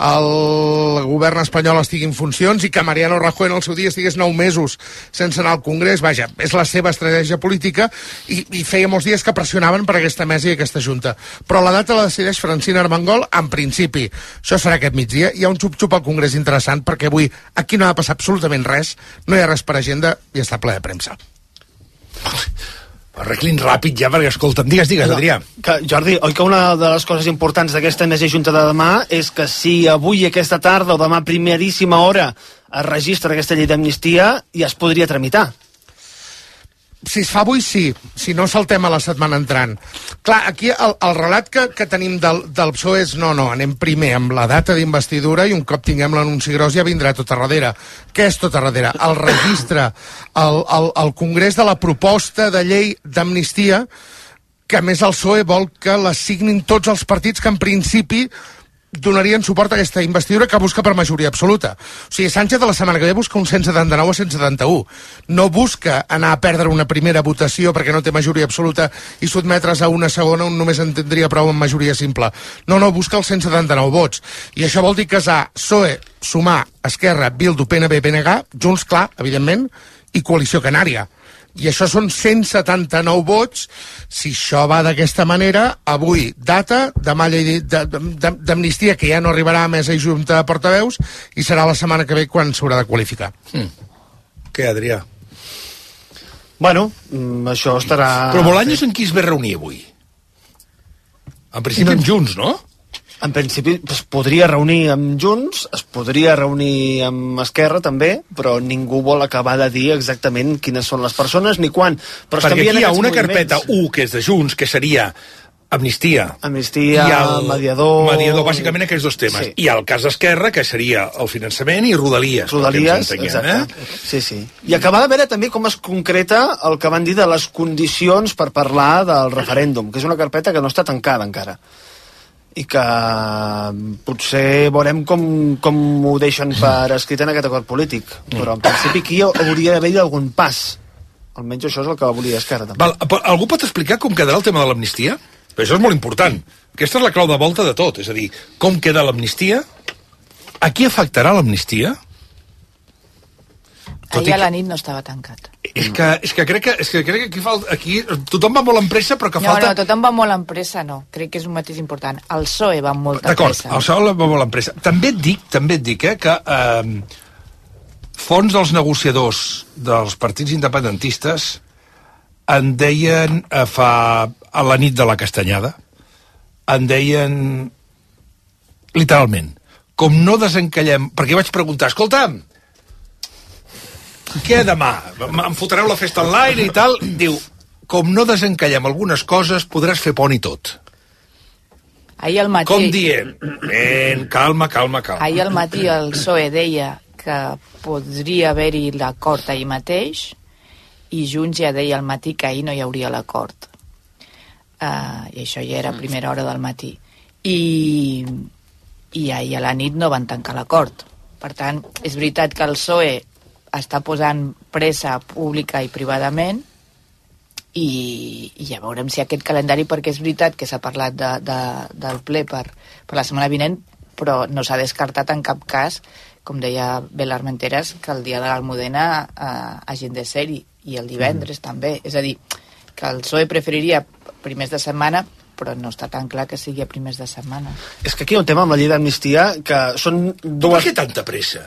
el govern espanyol estigui en funcions i que Mariano Rajoy en el seu dia estigués nou mesos sense anar al Congrés. Vaja, és la seva estratègia política i, i feia molts dies que pressionaven per aquesta mesa i aquesta Junta. Però la data la decideix Francina Armengol. En principi, això serà aquest migdia. Hi ha un xup-xup al Congrés interessant perquè avui aquí no ha de passar absolutament res, no hi ha res per agenda i està ple de premsa. Arreglin ràpid ja, perquè, escolta'm, digues, digues, Adrià. Que, Jordi, oi que una de les coses importants d'aquesta mesa junta de demà és que si avui, aquesta tarda o demà primeríssima hora es registra aquesta llei d'amnistia, ja es podria tramitar. Si es fa avui, sí. Si no, saltem a la setmana entrant. Clar, aquí el, el relat que, que tenim del, del P S O E és no, no, anem primer amb la data d'investidura i un cop tinguem l'anunci gros ja vindrà tot a darrere. Què és tot a darrere? El registre, el, el, el congrés de la proposta de llei d'amnistia, que a més el P S O E vol que la signin tots els partits que en principi donarien suport a aquesta investidura que busca per majoria absoluta. O sigui, Sánchez de la setmana que ve busca un cent setanta-nou a cent setanta-u. No busca anar a perdre una primera votació perquè no té majoria absoluta i sotmetre's a una segona on només en tindria prou amb majoria simple. No, no, busca els cent setanta-nou vots. I això vol dir casar P S O E, Sumar, Esquerra, Bildu, P N B, P N G, Junts, clar, evidentment, i Coalició Canària. I això són cent setanta-nou vots. Si això va d'aquesta manera, avui data, demà llei d'amnistia, que ja no arribarà a mesa i junta de portaveus, i serà la setmana que ve quan s'haurà de qualificar. Mm. Què, Adrià? Bueno, això estarà... Però Bolaños en qui es ve reunir avui? En principi amb Junts, no? En principi es podria reunir amb Junts, es podria reunir amb Esquerra també, però ningú vol acabar de dir exactament quines són les persones ni quan. Però perquè aquí hi ha una moviments. carpeta u que és de Junts, que seria amnistia. Amnistia, i el mediador... Mediador, bàsicament aquests dos temes. Sí. I el cas d'Esquerra, que seria el finançament i Rodalies. Rodalies, exacte. Eh? Sí, sí. I acabar de veure també com es concreta el que van dir de les condicions per parlar del referèndum, que és una carpeta que no està tancada encara. I que potser veurem com, com ho deixen per escrit en aquest acord polític. Però en principi aquí hauria d'haver-hi algun pas. Almenys això és el que volia Esquerra també. Val, algú pot explicar com quedarà el tema de l'amnistia? Això és molt important. Aquesta és la clau de volta de tot. És a dir, com queda l'amnistia? A qui afectarà l'amnistia? Ahir a la nit no estava tancat. És que, és que crec que, és que, crec que aquí, falta, aquí tothom va molt en pressa, però que no, falta... No, tothom va molt en pressa, no. Crec que és un mateix important. El P S O E va amb molta D'acord, pressa. el P S O E va molt en pressa. També et dic, també et dic, eh, que eh, fons dels negociadors dels partits independentistes en deien eh, fa a la nit de la castanyada, en deien literalment, com no desencallem, perquè vaig preguntar, escolta'm, què demà? Em fotreu la festa online i tal? Diu, com no desencallem algunes coses, podràs fer pont i tot. Ahir al matí... Com dient, ben, calma, calma, calma. Ahir al matí el P S O E deia que podria haver-hi l'acord ahir mateix i Junts ja deia al matí que ahir no hi hauria l'acord. Uh, I això ja era a primera hora del matí. I, i ahir a la nit no van tancar l'acord. Per tant, és veritat que el P S O E està posant pressa pública i privadament, i, i ja veurem si aquest calendari, perquè és veritat que s'ha parlat de, de, del ple per, per la setmana vinent, però no s'ha descartat en cap cas, com deia Bel Armenteres, que el dia de l'Almudena eh, hagin de ser-hi, i el divendres mm. també. És a dir, que el P S O E preferiria primers de setmana, però no està tan clar que sigui a primers de setmana. És que aquí hi ha un tema amb la llei d'amnistia que són dues... Per què tanta pressa?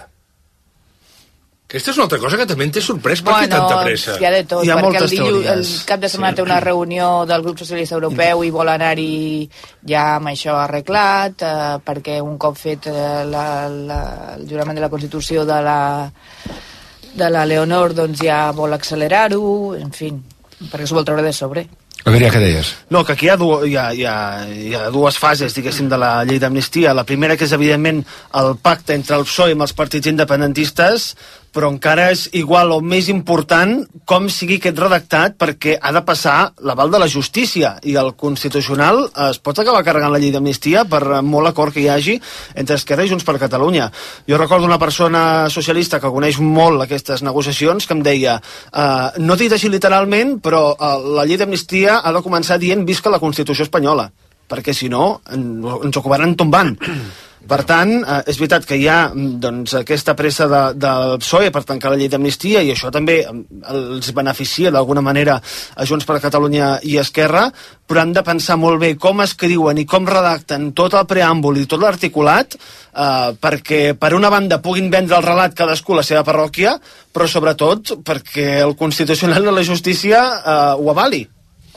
Aquesta és una altra cosa que també t'he sorprès. Per bueno, què tanta pressa? Hi ha de tot, hi ha perquè el, dilluns, el cap de setmana sí. té una reunió del grup socialista europeu i vol anar-hi ja amb això arreglat, eh, perquè un cop fet eh, la, la, el jurament de la Constitució de la, de la Leonor, doncs ja vol accelerar-ho, en fi, perquè s'ho vol treure de sobre. Adrià, què deies? No, que aquí hi ha, du hi, ha, hi, ha, hi ha dues fases, diguéssim, de la llei d'amnistia. La primera, que és, evidentment, el pacte entre el P S O E i els partits independentistes, però encara és igual o més important com sigui aquest redactat, perquè ha de passar l'aval de la justícia, i el Constitucional es pot acabar carregant la llei d'amnistia per molt acord que hi hagi entre Esquerra i Junts per Catalunya. Jo recordo una persona socialista que coneix molt aquestes negociacions que em deia, eh, no dit així literalment, però eh, la llei d'amnistia ha de començar dient visca la Constitució espanyola, perquè si no ens ho acabaran tombant. Per tant, eh, és veritat que hi ha doncs, aquesta pressa de, del P S O E per tancar la llei d'amnistia, i això també els beneficia d'alguna manera a Junts per Catalunya i Esquerra, però han de pensar molt bé com escriuen i com redacten tot el preàmbul i tot l'articulat, eh, perquè per una banda puguin vendre el relat cadascú a la seva parròquia, però sobretot perquè el Constitucional de la Justícia eh, ho avali.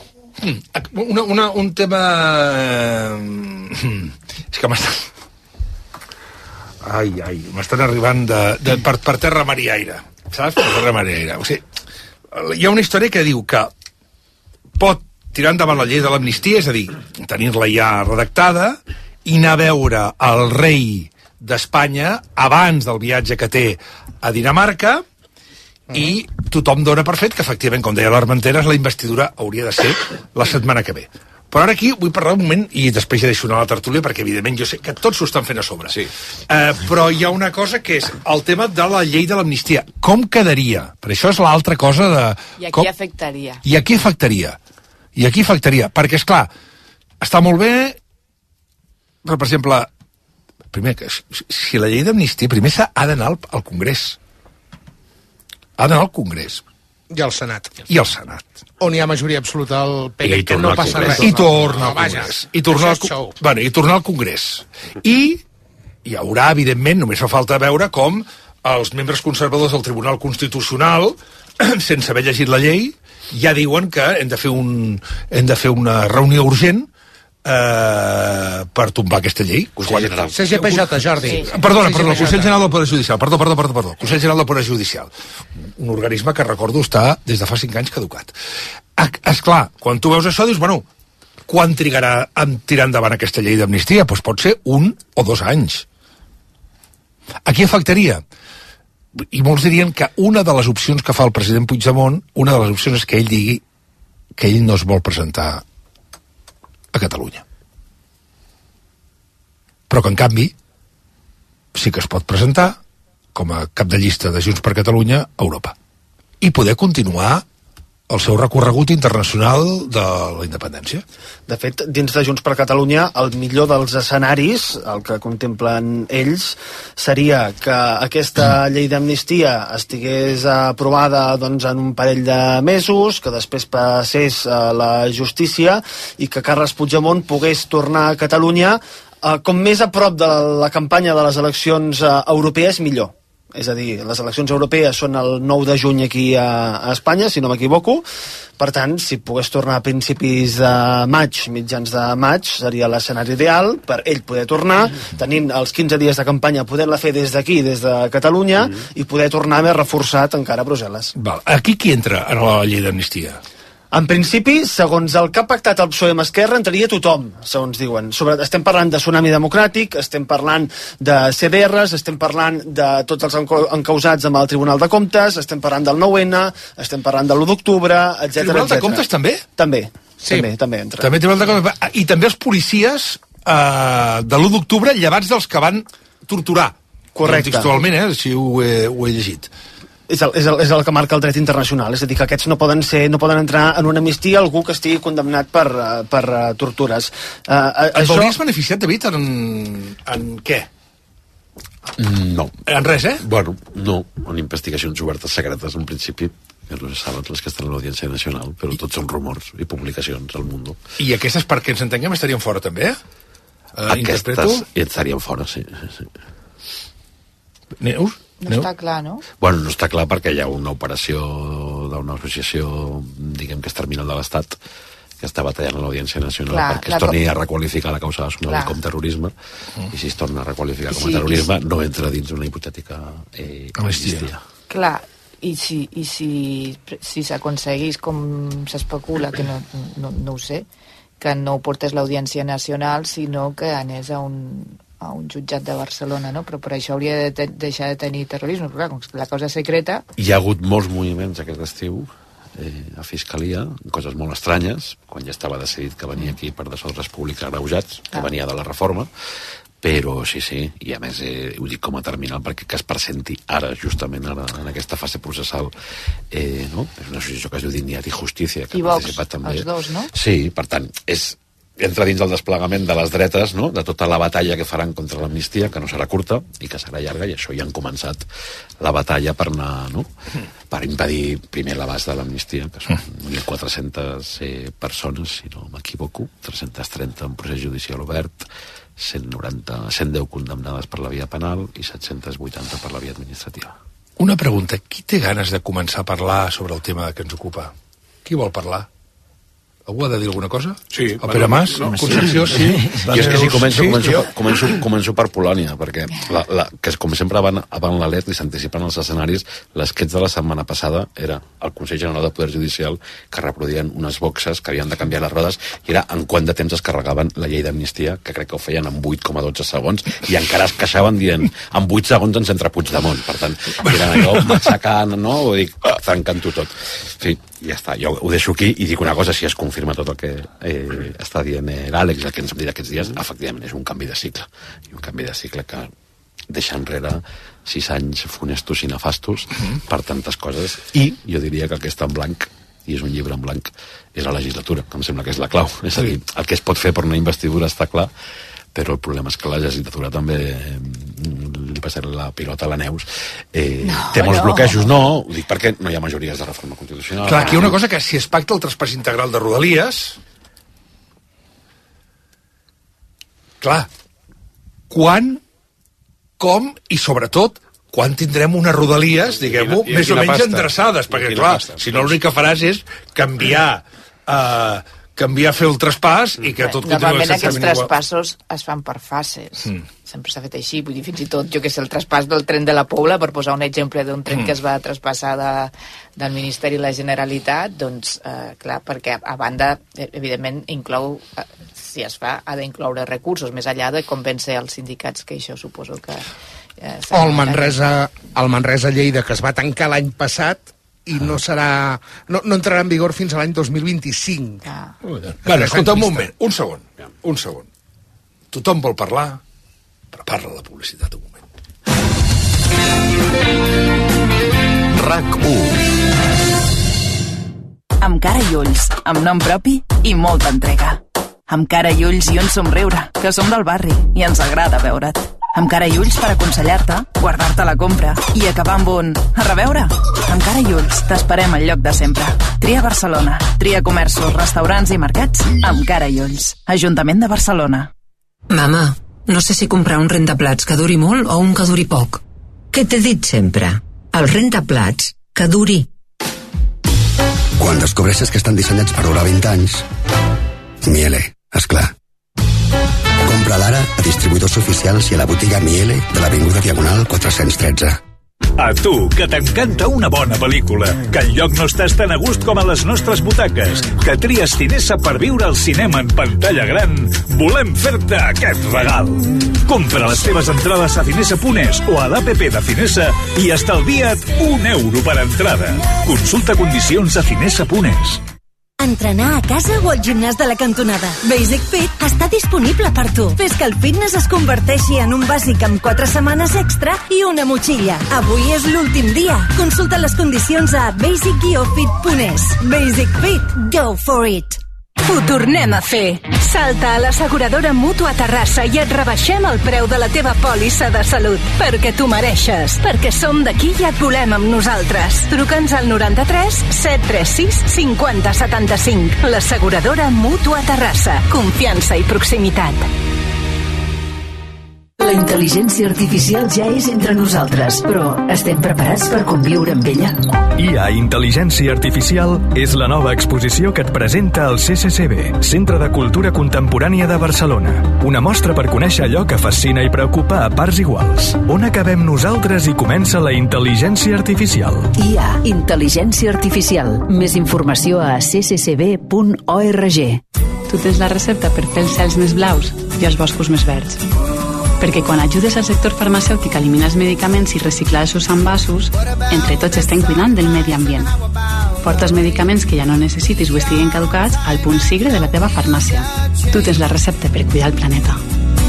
Una, una, un tema... És que m'està... Ai, ai, m'estan arribant de, de, per, per terra, mar i aire. Saps? Per terra, mar i aire. O sigui, hi ha una història que diu que pot tirar endavant la llei de l'amnistia, és a dir, tenir-la ja redactada, i anar a veure el rei d'Espanya abans del viatge que té a Dinamarca, i tothom dona per fet que, efectivament, com deia l'Armenteres, la investidura hauria de ser la setmana que ve. Però ara aquí vull parlar un moment, i després ja deixo anar la tertúlia, perquè evidentment jo sé que tots s'ho estan fent a sobre. Sí. Eh, però hi ha una cosa que és el tema de la llei de l'amnistia. Com quedaria? Per això és l'altra cosa de... I a com... qui afectaria? I a qui afectaria? I a qui afectaria? Perquè, és clar, està molt bé, però, per exemple, primer, si la llei d'amnistia, primer s'ha d'anar al, al Congrés. Ha d'anar al Congrés. I al Senat. I al Senat. On hi ha majoria absoluta al P P, que no passa res. I torna al Congrés. I torna al, bueno, i tornar al Congrés. I hi haurà, evidentment, només fa falta veure com els membres conservadors del Tribunal Constitucional, sense haver llegit la llei, ja diuen que hem de fer, un, hem de fer una reunió urgent eh, per tombar aquesta llei. C G P J, Jordi. Sí. Perdona, perdona, el Consell General del Poder Judicial. Perdó, perdó, perdó, perdó. Consell General del Poder Judicial. Un organisme que, recordo, està des de fa cinc anys caducat. És clar, quan tu veus això, dius, bueno, quan trigarà a tirar endavant aquesta llei d'amnistia? Doncs pot ser un o dos anys. A qui afectaria? I molts dirien que una de les opcions que fa el president Puigdemont, una de les opcions és que ell digui que ell no es vol presentar a Catalunya. Però que, en canvi, sí que es pot presentar com a cap de llista de Junts per Catalunya a Europa. I poder continuar el seu recorregut internacional de la independència. De fet, dins de Junts per Catalunya, el millor dels escenaris, el que contemplen ells, seria que aquesta llei d'amnistia estigués aprovada doncs, en un parell de mesos, que després passés a la justícia i que Carles Puigdemont pogués tornar a Catalunya eh, com més a prop de la campanya de les eleccions eh, europees, millor. És a dir, les eleccions europees són el nou de juny aquí a, a Espanya, si no m'equivoco. Per tant, si pogués tornar a principis de maig, mitjans de maig, seria l'escenari ideal per ell poder tornar, tenint els quinze dies de campanya, poder-la fer des d'aquí, des de Catalunya, mm. i poder tornar més reforçat encara a Brussel·les. Val. Aquí qui entra en la llei d'amnistia? En principi, segons el que ha pactat el P S O E amb Esquerra, entraria tothom, segons diuen. Sobre, estem parlant de Tsunami Democràtic, estem parlant de C D Rs, estem parlant de tots els encausats amb el Tribunal de Comptes, estem parlant del nou ene, estem parlant de l'u d'octubre, etcètera. Tribunal de Comptes també? També. Sí. També, també entra. També Tribunal de Comptes. I també els policies eh, de l'u d'octubre, llevats dels que van torturar. Correcte. Textualment, eh? Així ho he, ho he llegit. És el, és, el, és el que marca el dret internacional, és a dir, que aquests no poden ser, no poden entrar en una amnistia algú que estigui condemnat per, per uh, tortures. Uh, Et això... veuries beneficiat, David, en, en què? No. En res, eh? Bueno, no. En investigacions obertes secretes, en principi, que no se saben les que estan a l'Audiència Nacional, però tots són rumors i publicacions al món. I aquestes, perquè ens entenguem, estarien fora també, eh? Uh, Aquestes estarien fora, sí. sí. Neus? No, no està clar, no? Bueno, no està clar perquè hi ha una operació d'una associació, diguem que és terminal de l'Estat, que està batallant a l'Audiència Nacional clar, perquè es torni com... a requalificar la causa nacional com terrorisme, mm. i si es torna a requalificar com a sí, terrorisme, sí. no entra dins d'una hipotètica eh, amnistia. Clar, i si, i si, si s'aconseguís, com s'especula, que no, no, no ho sé, que no ho portés l'Audiència Nacional, sinó que anés a un... a un jutjat de Barcelona, no? Però per això hauria de te deixar de tenir terrorisme, però clar, com la cosa secreta... Hi ha hagut molts moviments aquest estiu eh, a Fiscalia, coses molt estranyes, quan ja estava decidit que venia aquí per desordres públics agreujats, que ah. venia de la reforma, però sí, sí, i a més eh, ho dic com a terminal perquè que es presenti ara, justament ara, en aquesta fase processal, eh, no? És una associació que es diu Dignitat i Justícia, que I ha participat Vox, també. Els dos, no? Sí, per tant, és... entra dins el desplegament de les dretes, no? De tota la batalla que faran contra l'amnistia, que no serà curta i que serà llarga, i això ja han començat la batalla per anar, no? Per impedir primer l'abast de l'amnistia, que són mil quatre-centes eh, persones, si no m'equivoco, tres-centes trenta en procés judicial obert, cent noranta, cent deu condemnades per la via penal i set-cents vuitanta per la via administrativa. Una pregunta, qui té ganes de començar a parlar sobre el tema que ens ocupa? Qui vol parlar? Algú ha de dir alguna cosa? Sí. El Pere Mas? No, Concepció, sí. sí. Jo és que si començo, sí, començo, jo... començo, començo per Polònia, perquè la, la, que com sempre van, van l'alert i s'anticipen els escenaris, l'esquetx de la setmana passada era el Consell General de Poder Judicial que reproduïen unes boxes que havien de canviar les rodes i era en quant de temps es carregaven la llei d'amnistia, que crec que ho feien en vuit coma dotze segons, i encara es queixaven dient en vuit segons ens entra Puigdemont. Per tant, eren allò matxacant, no? Ho dic, trencant-ho tot. En fi, ja està, jo ho deixo aquí i dic una cosa, si es confirma tot el que eh, està dient eh, l'Àlex, el que ens hem dit aquests dies, efectivament és un canvi de cicle, i un canvi de cicle que deixa enrere sis anys funestos i nefastos per tantes coses, i jo diria que el que està en blanc, i és un llibre en blanc, és la legislatura, que em sembla que és la clau, és a dir, el que es pot fer per una investidura està clar, però el problema és que la legislatura també eh, li passarà la pilota a la Neus eh, no, té molts no. bloquejos, no, ho dic perquè no hi ha majories de reforma constitucional. Clar, aquí hi ha una cosa que si es pacta el traspàs integral de Rodalies, clar, quan, com i sobretot quan tindrem unes Rodalies, diguem-ho, més o menys pasta? endreçades, perquè clar, pasta? si no l'únic que faràs és canviar eh, canviar a fer el traspàs i que tot continua normalment aquests traspassos es fan per fases mm. sempre s'ha fet així, vull dir, fins i tot jo que sé, el traspàs del tren de la Pobla, per posar un exemple d'un tren mm. que es va traspassar de, del Ministeri i la Generalitat, doncs eh, clar, perquè a banda evidentment inclou, eh, si es fa ha d'incloure recursos, més enllà de convèncer els sindicats, que això suposo que eh, o el Manresa, el Manresa Lleida, que es va tancar l'any passat i no serà, no, no entrarà en vigor fins a l'any dos mil vint-i-cinc. Ah. Bueno, escolta un moment, un segon, un segon. Tothom vol parlar, però parla la publicitat un moment. RAC u. Amb cara i ulls, amb nom propi i molta entrega. Amb cara i ulls i un somriure, que som del barri i ens agrada veure't. Amb cara i ulls per aconsellar-te, guardar-te la compra i acabar amb un a reveure. Amb cara i ulls t'esperem al lloc de sempre. Tria Barcelona. Tria comerços, restaurants i mercats amb cara i ulls. Ajuntament de Barcelona. Mama, no sé si comprar un rentaplats que duri molt o un que duri poc. Què t'he dit sempre? El rentaplats que duri. Quan descobreixes que estan dissenyats per durar vint anys, Miele, esclar. Compra l'ara a distribuïdors oficials i a la botiga Miele de l'Avinguda Diagonal quatre-cents tretze. A tu, que t'encanta una bona pel·lícula, que enlloc no estàs tan a gust com a les nostres butaques, que tries Cinesa per viure al cinema en pantalla gran, volem fer-te aquest regal. Compra les teves entrades a cinesa punt es o a l'app de Cinesa i estalvia't un euro per entrada. Consulta condicions a cinesa punt es. entrenar a casa o al gimnàs de la cantonada. Basic Fit està disponible per tu. Fes que el fitness es converteixi en un bàsic amb quatre setmanes extra i una motxilla. Avui és l'últim dia. Consulta les condicions a basic guió fit punt es. Basic Fit, go for it! Ho tornem a fer. Salta a l'asseguradora Mútua Terrassa i et rebaixem el preu de la teva pòlissa de salut. Perquè tu mereixes. Perquè som d'aquí i et volem amb nosaltres. Truca'ns al noranta-tres set tres sis cinquanta setanta-cinc. L'asseguradora Mútua Terrassa. Confiança i proximitat. La intel·ligència artificial ja és entre nosaltres, però estem preparats per conviure amb ella? I A Intel·ligència Artificial és la nova exposició que et presenta el C C C B, Centre de Cultura Contemporània de Barcelona. Una mostra per conèixer allò que fascina i preocupa a parts iguals. On acabem nosaltres i comença la intel·ligència artificial? I A Intel·ligència Artificial. Més informació a c c c b punt org. Tu tens la recepta per fer els cels més blaus i els boscos més verds. Perquè quan ajudes al sector farmacèutic a eliminar els medicaments i reciclar els seus envasos, entre tots estem cuidant del medi ambient. Porta els medicaments que ja no necessitis o estiguen caducats al punt sigre de la teva farmàcia. Tu tens la recepta per cuidar el planeta.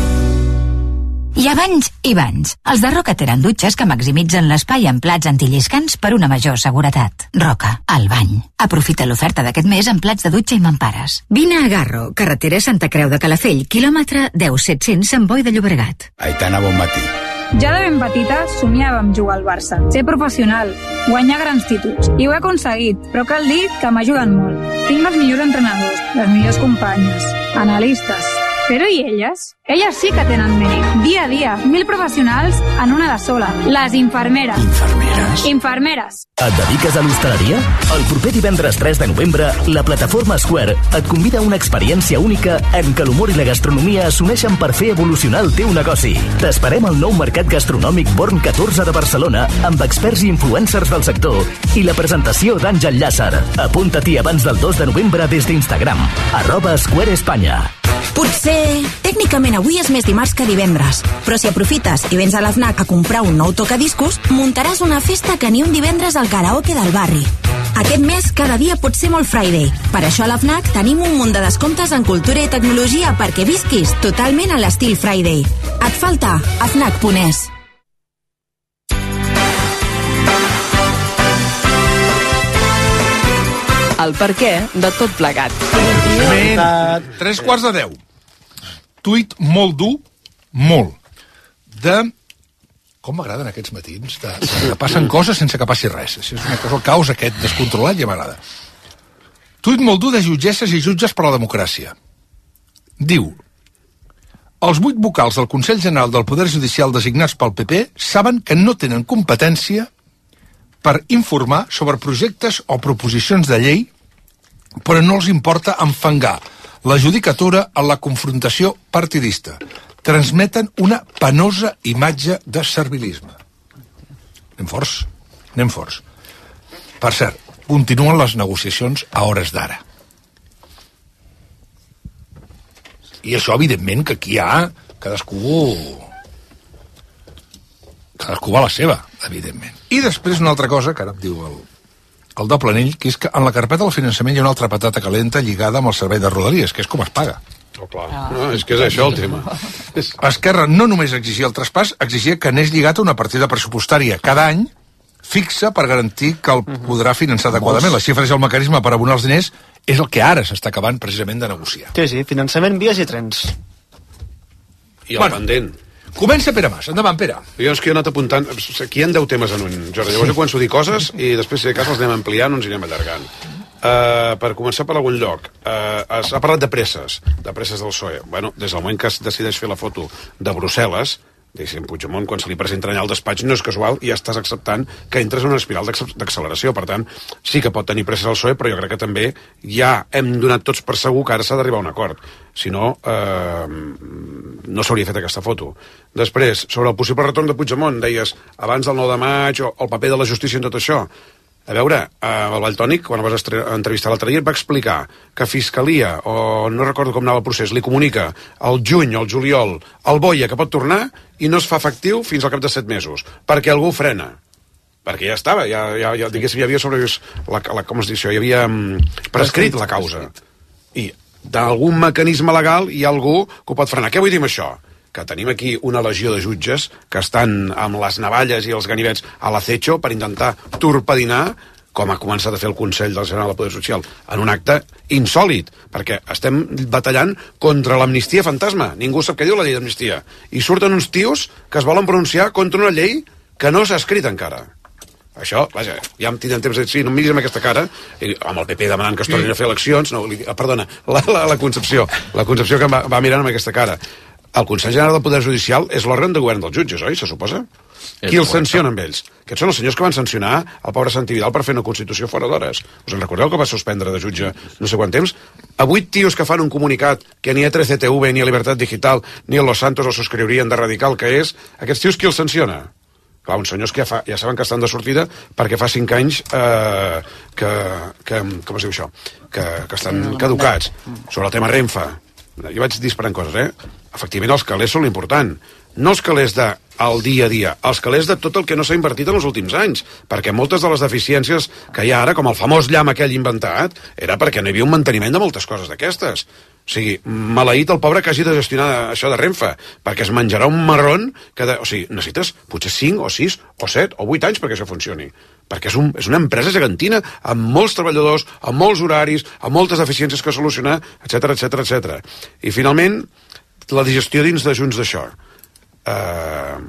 Hi ha banys i banys. Els de Roca tenen dutxes que maximitzen l'espai amb plats antilliscants per una major seguretat. Roca, el bany. Aprofita l'oferta d'aquest mes amb plats de dutxa i mampares. Vine a Garro, carretera Santa Creu de Calafell, quilòmetre deu set-cents Sant Boi de Llobregat. Aitana, bon matí. Ja de ben petita somiàvem jugar al Barça, ser professional, guanyar grans títols. I ho he aconseguit, però cal dir que m'ajuden molt. Tinc els millors entrenadors, les millors companyes, analistes. Però i elles? Elles sí que tenen mèrit. Dia a dia, mil professionals en una de sola. Les infermeres. Infermeres? Infermeres. Et dediques a l'hostaleria? El proper divendres tres de novembre, la plataforma Square et convida a una experiència única en què l'humor i la gastronomia s'uneixen per fer evolucionar el teu negoci. T'esperem al nou mercat gastronòmic Born catorze de Barcelona amb experts i influencers del sector i la presentació d'Àngel Llàcer. Apunta-t'hi abans del dos de novembre des d'Instagram, arroba Square Espanya. Potser, tècnicament avui és més dimarts que divendres, però si aprofites i vens a la FNAC a comprar un nou tocadiscos, muntaràs una festa que ni un divendres al karaoke del barri. Aquest mes cada dia pot ser molt Friday. Per això a la FNAC tenim un munt de descomptes en cultura i tecnologia perquè visquis totalment a l'estil Friday. Et falta a fnac punt es. El per què de tot plegat. Tres quarts de deu. Tuit molt dur, molt. De... Com m'agraden aquests matins, de, de que passen coses sense que passi res. És una cosa, el caos aquest descontrolat ja m'agrada. Tuit molt dur de jutgesses i jutges per la democràcia. Diu: els vuit vocals del Consell General del Poder Judicial designats pel P P saben que no tenen competència per informar sobre projectes o proposicions de llei, però no els importa enfangar la judicatura en la confrontació partidista. Transmeten una penosa imatge de servilisme. Anem forts, anem forts. Per cert, continuen les negociacions a hores d'ara. I això, evidentment, que aquí hi ha cadascú... cadascú va a la seva, evidentment. I després una altra cosa, que ara em diu el, el doble anell, que és que en la carpeta del finançament hi ha una altra patata calenta lligada amb el servei de Rodalies, que és com es paga. Oh, clar. Ah. No, és que és això el tema. Esquerra no només exigia el traspàs, exigia que anés lligat a una partida pressupostària cada any fixa per garantir que el podrà finançar adequadament. Les xifres i el mecanisme per abonar els diners és el que ara s'està acabant precisament de negociar. Sí, sí, finançament, vies i trens. I el bueno, pendent. Comença Pere Mas. Endavant, Pere. Jo és que he anat apuntant... Aquí hi ha deu temes en un, Jordi. Llavors jo començo a dir coses i després, si de cas, els anem ampliant o ens anirem allargant. Uh, per començar per algun lloc, uh, s'ha parlat de presses, de presses del P S O E. Bueno, des del moment que es decideix fer la foto de Brussel·les, diguéssim, Puigdemont, quan se li presenta allà al despatx, no és casual, i ja estàs acceptant que entres en una espiral d'acceleració. Per tant, sí que pot tenir presses al P S O E, però jo crec que també ja hem donat tots per segur que ara s'ha d'arribar a un acord. Si no, eh, no s'hauria fet aquesta foto. Després, sobre el possible retorn de Puigdemont, deies, abans del nou de maig, o el paper de la justícia en tot això. A veure, el Valtònic, quan el vas entrevistar l'altre dia, et va explicar que Fiscalia, o no recordo com anava el procés, li comunica al juny o al juliol al Boia que pot tornar i no es fa efectiu fins al cap de set mesos, perquè algú frena. perquè ja estava, ja, ja, ja diguéssim, hi havia sobre la, la, com es diu això, hi havia um, prescrit la causa. I d'algun mecanisme legal hi ha algú que ho pot frenar. Què vull dir amb això? Que tenim aquí una legió de jutges que estan amb les navalles i els ganivets a l'acecho per intentar torpedinar, com ha començat a fer el Consell del General del Poder Social, en un acte insòlid, perquè estem batallant contra l'amnistia fantasma. Ningú sap què diu la llei d'amnistia. I surten uns tios que es volen pronunciar contra una llei que no s'ha escrit encara. Això, vaja, ja em tindran temps de dir, sí, no em miris amb aquesta cara, i, amb el P P demanant que es tornin a fer eleccions, no, li, perdona, la, la, la Concepció, la Concepció que va, va mirant amb aquesta cara. El Consell General del Poder Judicial és l'òrgan de govern dels jutges, oi, se suposa? Qui els sanciona amb ells? Aquests són els senyors que van sancionar el pobre Santi Vidal per fer una Constitució fora d'hores. Us en recordeu que va suspendre de jutge no sé quant temps? A vuit tios que fan un comunicat que ni a tres C T V, ni a Libertat Digital, ni a Los Santos el subscriurien de radical que és, aquests tios qui els sanciona? Clar, uns senyors que ja, fa, ja saben que estan de sortida perquè fa cinc anys eh, que, que, com es diu això? Que, que estan caducats. Sobre el tema Renfe, jo vaig disparant coses, eh? Efectivament, els calés són l'important. No els calés de al dia a dia, els calés de tot el que no s'ha invertit en els últims anys, perquè moltes de les deficiències que hi ha ara, com el famós llamp aquell inventat, era perquè no hi havia un manteniment de moltes coses d'aquestes. O sigui, maleït el pobre que hagi de gestionar això de Renfe, perquè es menjarà un marrón que... De... O sigui, necessites potser cinc o sis o set o vuit anys perquè això funcioni. Perquè és, un, és una empresa gegantina, amb molts treballadors, amb molts horaris, amb moltes deficiències que solucionar, etcètera, etcètera, etcètera. I finalment, la digestió dins de Junts d'això. Uh,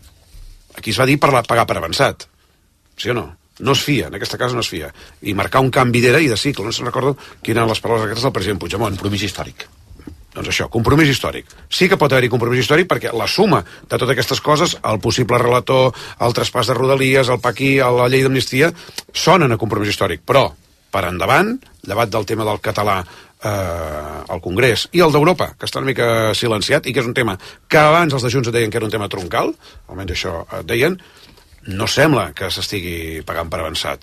aquí es va dir per la, pagar per avançat. Sí o no? No es fia, en aquesta casa no es fia. I marcar un canvi d'era i de cicle. No se'n recordo quines eren les paraules aquestes del president Puigdemont. Compromís històric. Doncs això, compromís històric. Sí que pot haver-hi compromís històric perquè la suma de totes aquestes coses, el possible relator, el traspàs de Rodalies, el Paquí, la llei d'amnistia, sonen a compromís històric. Però, per endavant, llevat del tema del català eh, al Congrés i el d'Europa, que està una mica silenciat i que és un tema que abans els de Junts deien que era un tema troncal, almenys això deien, no sembla que s'estigui pagant per avançat.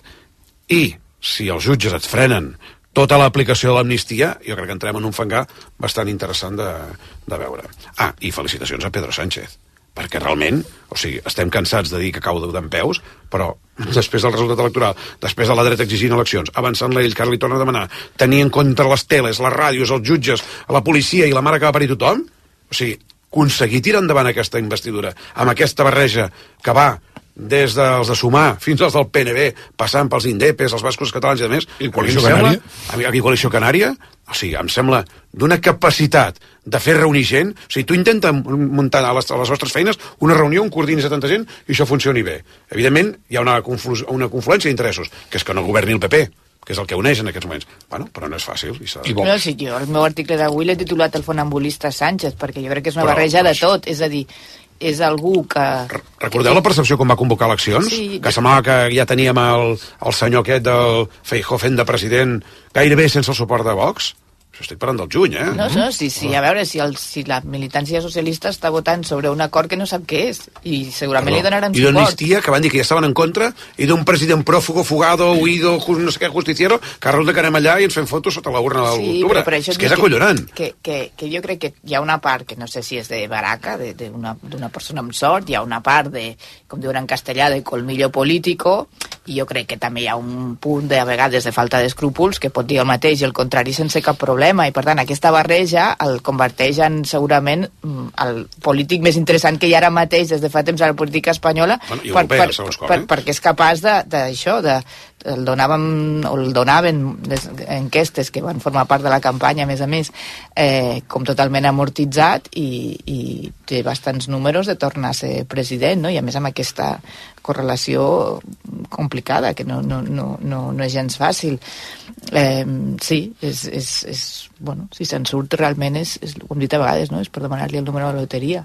I si els jutges et frenen tota l'aplicació de l'amnistia, jo crec que entrem en un fangar bastant interessant de, de veure. Ah, i felicitacions a Pedro Sánchez, perquè realment, o sigui, estem cansats de dir que cau d'en peus, però després del resultat electoral, després de la dreta exigint eleccions, avançant la ell, que ara li torna a demanar, tenir en compte les teles, les ràdios, els jutges, la policia i la mare que va parir tothom, o sigui, aconseguir tirar endavant aquesta investidura amb aquesta barreja que va des dels de Sumar fins als del P N B, passant pels indepes, els bascos catalans i a més, i Coalició Canària, aquí Coalició Canària, o sigui, em sembla d'una capacitat de fer reunir gent, o sigui, tu intenta muntar a les, a les vostres feines una reunió, un coordini setanta gent i això funcioni bé. Evidentment, hi ha una, conflu una confluència d'interessos, que és que no governi el P P, que és el que uneix en aquests moments. Bueno, però no és fàcil. I I no, sí, jo el meu article d'avui l'he titulat El funambulista Sánchez, perquè jo crec que és una però, barreja de tot, és a dir, és algú que... Recordeu la percepció quan va convocar eleccions? Sí. Que semblava que ja teníem el, el senyor aquest del Feijóo fent de president gairebé sense el suport de Vox? Això estic parlant del juny, eh? No, no, sí, sí, a veure, si, el, si la militància socialista està votant sobre un acord que no sap què és, i segurament Perdó. li donaran I suport. I d'amnistia, que van dir que ja estaven en contra, i d'un president prófugo, fugado, huido, no sé què, justiciero, que resulta que anem allà i ens fem fotos sota la urna de l'octubre. Sí, és que és acollonant. Que, que, que jo crec que hi ha una part, que no sé si és de baraca, d'una persona amb sort, hi ha una part de, com diuen en castellà, de colmillo político, i jo crec que també hi ha un punt de, a vegades, de falta d'escrúpols, que pot dir el mateix i el contrari sense cap problema, i per tant aquesta barreja el converteix en segurament el polític més interessant que hi ha ara mateix des de fa temps a la política espanyola, bueno, per, europea, per, com, per, eh? perquè és capaç d'això, de, de, el donàvem o el donaven les enquestes que van formar part de la campanya, a més a més, eh, com totalment amortitzat i, i té bastants números de tornar a ser president, no? I a més amb aquesta correlació complicada, que no, no, no, no, no és gens fàcil. Eh, sí, és, és, és, bueno, si se'n surt realment és, és, ho hem dit a vegades, no? És per demanar-li el número de la loteria.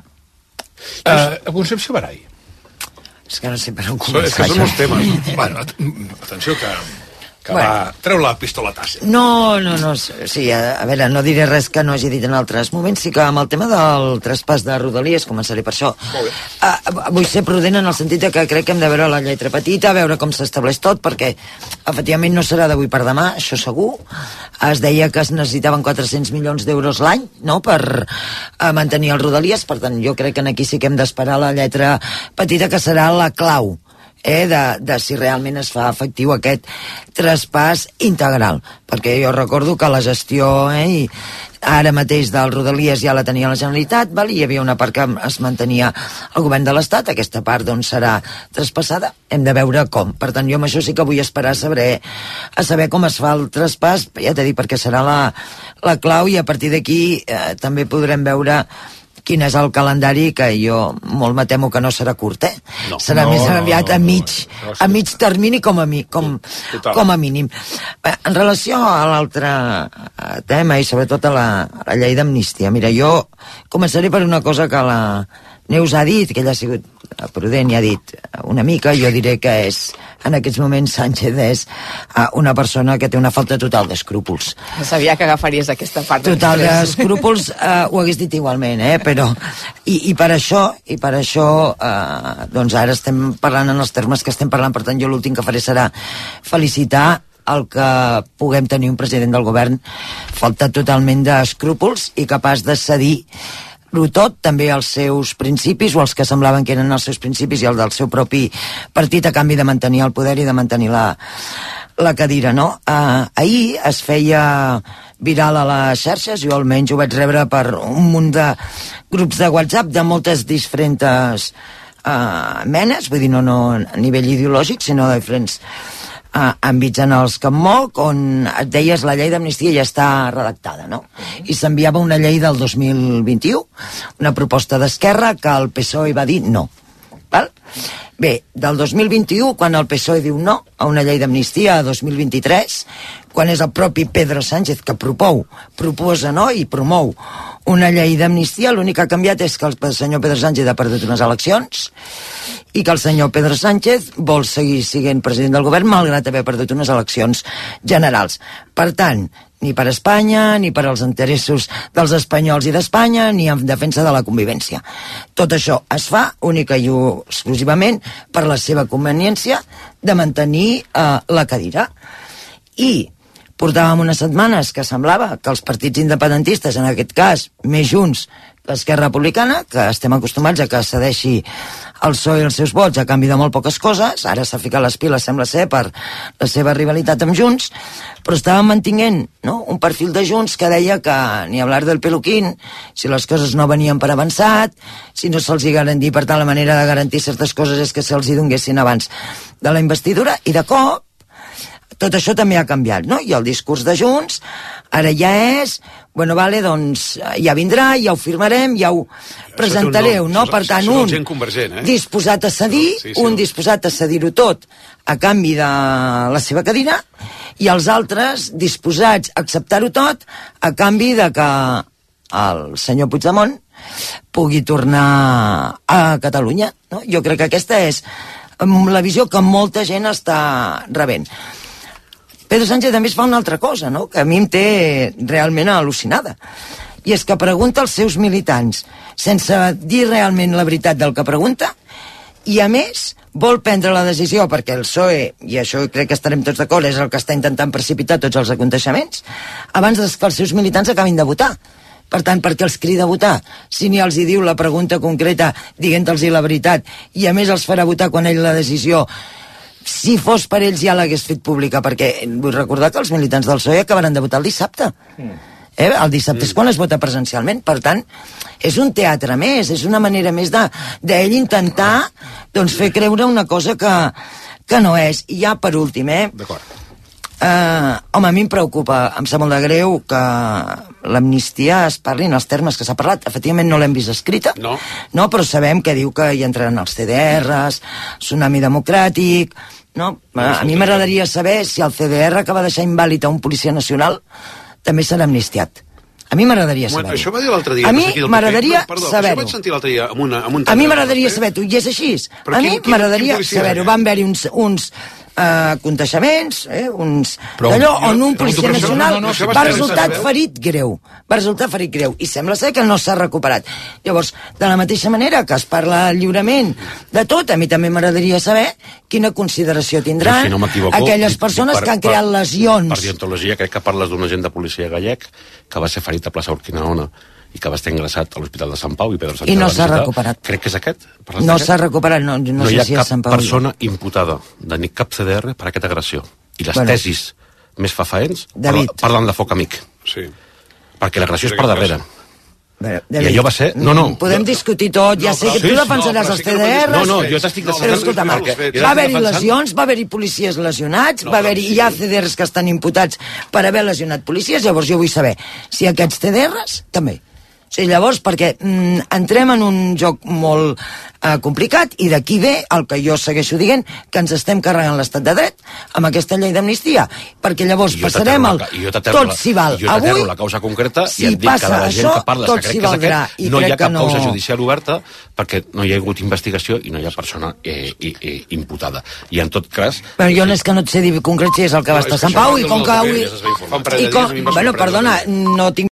Uh, Concepció Barai. És que no sé per on començar. És que són molts temes. Bueno, atenció que... que bueno. va... Treu la pistoletassa. No, no, no, sí, a, a veure, no diré res que no hagi dit en altres moments, sí que amb el tema del traspàs de Rodalies, començaré per això. Uh, vull ser prudent en el sentit que crec que hem de veure la lletra petita, veure com s'estableix tot, perquè efectivament no serà d'avui per demà, això segur. Es deia que es necessitaven quatre-cents milions d'euros l'any, no?, per uh, mantenir el Rodalies, per tant, jo crec que aquí sí que hem d'esperar la lletra petita, que serà la clau. eh, de, de si realment es fa efectiu aquest traspàs integral, perquè jo recordo que la gestió eh, i ara mateix del Rodalies ja la tenia la Generalitat, val? I hi havia una part que es mantenia el govern de l'Estat, aquesta part doncs serà traspassada, hem de veure com. Per tant, jo amb això sí que vull esperar a saber, a saber com es fa el traspàs, ja t'he dit, perquè serà la, la clau, i a partir d'aquí eh, també podrem veure quin és el calendari, que jo molt me temo que no serà curt, eh? No, serà no, més aviat no, no, a mig, no, no, a mig termini com a, mi, com, com a mínim. Bé, en relació a l'altre tema i sobretot a la, a la llei d'amnistia, mira, jo començaré per una cosa que la Neus ha dit, que ella ha sigut prudent i ha dit una mica, jo diré que és, en aquests moments Sánchez és una persona que té una falta total d'escrúpols. No sabia que agafaries aquesta part. Total d'escrúpols, eh, ho hagués dit igualment, eh, però i, i per això, i per això eh, doncs ara estem parlant en els termes que estem parlant, per tant jo l'últim que faré serà felicitar el que puguem tenir un president del govern falta totalment d'escrúpols i capaç de cedir tot, també els seus principis, o els que semblaven que eren els seus principis, i el del seu propi partit, a canvi de mantenir el poder i de mantenir la, la cadira, no? Uh, ahir es feia viral a les xarxes, jo almenys ho vaig rebre per un munt de grups de WhatsApp de moltes diferents uh, menes, vull dir, no, no a nivell ideològic, sinó de diferents Uh, àmbits en els que em moc, on et deies la llei d'amnistia ja està redactada, no? I s'enviava una llei del dos mil vint-i-u, una proposta d'Esquerra que el P S O E va dir no. Val? Bé, del dos mil vint-i-u, quan el P S O E diu no a una llei d'amnistia a dos mil vint-i-tres, quan és el propi Pedro Sánchez que propou, proposa no i promou una llei d'amnistia, l'únic que ha canviat és que el senyor Pedro Sánchez ha perdut unes eleccions i que el senyor Pedro Sánchez vol seguir sent president del govern malgrat haver perdut unes eleccions generals. Per tant, ni per Espanya, ni per als interessos dels espanyols i d'Espanya, ni en defensa de la convivència. Tot això es fa única i exclusivament per la seva conveniència de mantenir eh, la cadira. I portàvem unes setmanes que semblava que els partits independentistes, en aquest cas més Junts que Esquerra Republicana, que estem acostumats a que cedeixi el P S O E i els seus vots a canvi de molt poques coses, ara s'ha ficat les piles, sembla ser, per la seva rivalitat amb Junts, però estàvem mantinguent no? un perfil de Junts que deia que ni hablar del peluquín, si les coses no venien per avançat, si no se'ls hi garantir, per tant la manera de garantir certes coses és que se'ls hi donguessin abans de la investidura, i de cop tot això també ha canviat, no? I el discurs de Junts ara ja és, bueno, vale, doncs ja vindrà, ja ho firmarem, ja ho presentareu, no? Per tant, un disposat a cedir, un disposat a cedir-ho tot a canvi de la seva cadira, i els altres disposats a acceptar-ho tot a canvi de que el senyor Puigdemont pugui tornar a Catalunya, no? Jo crec que aquesta és la visió que molta gent està rebent. Pedro Sánchez també es fa una altra cosa, no? Que a mi em té realment al·lucinada. I és que pregunta als seus militants sense dir realment la veritat del que pregunta, i a més vol prendre la decisió, perquè el P S O E, i això crec que estarem tots d'acord, és el que està intentant precipitar tots els aconteixements, abans que els seus militants acabin de votar. Per tant, per què els crida a votar? Si ni els hi diu la pregunta concreta dient-los la veritat, i a més els farà votar quan ell la decisió, si fos per ells ja l'hagués fet pública, perquè vull recordar que els militants del P S O E acabaran de votar el dissabte. Eh? El dissabte és quan es vota presencialment, per tant, és un teatre més, és una manera més d'ell de, intentar doncs, fer creure una cosa que, que no és. I ja per últim, eh? D'acord. Uh, home, a mi em preocupa, em sap molt de greu que l'amnistia es parli en els termes que s'ha parlat. Efectivament no l'hem vist escrita, no. no, però sabem que diu que hi entraran els C D Rs, tsunami democràtic, no? A mi m'agradaria saber si el C D R que va deixar invàlid a un policia nacional també serà amnistiat. A mi m'agradaria saber-ho. Això va dir l'altre dia. A mi m'agradaria saber-ho. Això vaig sentir l'altre dia amb una, amb un a mi m'agradaria saber-ho, i és així. A mi m'agradaria saber-ho. Van haver-hi uns... uns Uh, conteixements, eh, uns d'allò on un policia nacional no, no, no, va resultar ferit greu va resultar ferit greu i sembla ser que no s'ha recuperat. Llavors, de la mateixa manera que es parla lliurement de tot, a mi també m'agradaria saber quina consideració tindran si no aquelles persones per, que han creat per, lesions. Per dientologia crec que parles d'un agent de policia gallec que va ser ferit a plaça Urquinaona i que va estar ingressat a l'Hospital de Sant Pau i Pedro Sánchez I no va s'ha visitar. recuperat. Crec que és aquest. No s'ha recuperat, no, no, no sé hi ha si és Sant cap Pau. persona imputada de ni cap C D R per aquesta agressió. I les Bueno. tesis més fafaents David. parla- parlen de foc amic. Sí. Perquè l'agressió és per darrere. Bé, I allò va ser... No, no. Podem discutir tot, ja sé que tu defensaràs els C D Rs. No, no, jo t'estic Però escolta'm, va haver-hi lesions, va haver-hi policies lesionats, va haver-hi, hi ha C D Rs que estan imputats per haver lesionat policies, llavors jo vull saber si aquests C D Rs també. O sigui, llavors, perquè mm, entrem en un joc molt eh, complicat i d'aquí ve el que jo segueixo dient, que ens estem carregant l'estat de dret amb aquesta llei d'amnistia, perquè llavors passarem el tot s'hi val. Jo t'aterro Avui, la causa concreta si i et dic passa que de la gent això, que parla tot que crec s'hi que és valdrà, aquest, i no hi crec ha cap que no- causa judicial oberta perquè no hi ha hagut investigació i no hi ha persona eh, eh, eh, imputada. I en tot cas... Però jo no és que no et sé dir concret si és el que va estar a Sant Pau i com que avui... I com, bueno, perdona, no tinc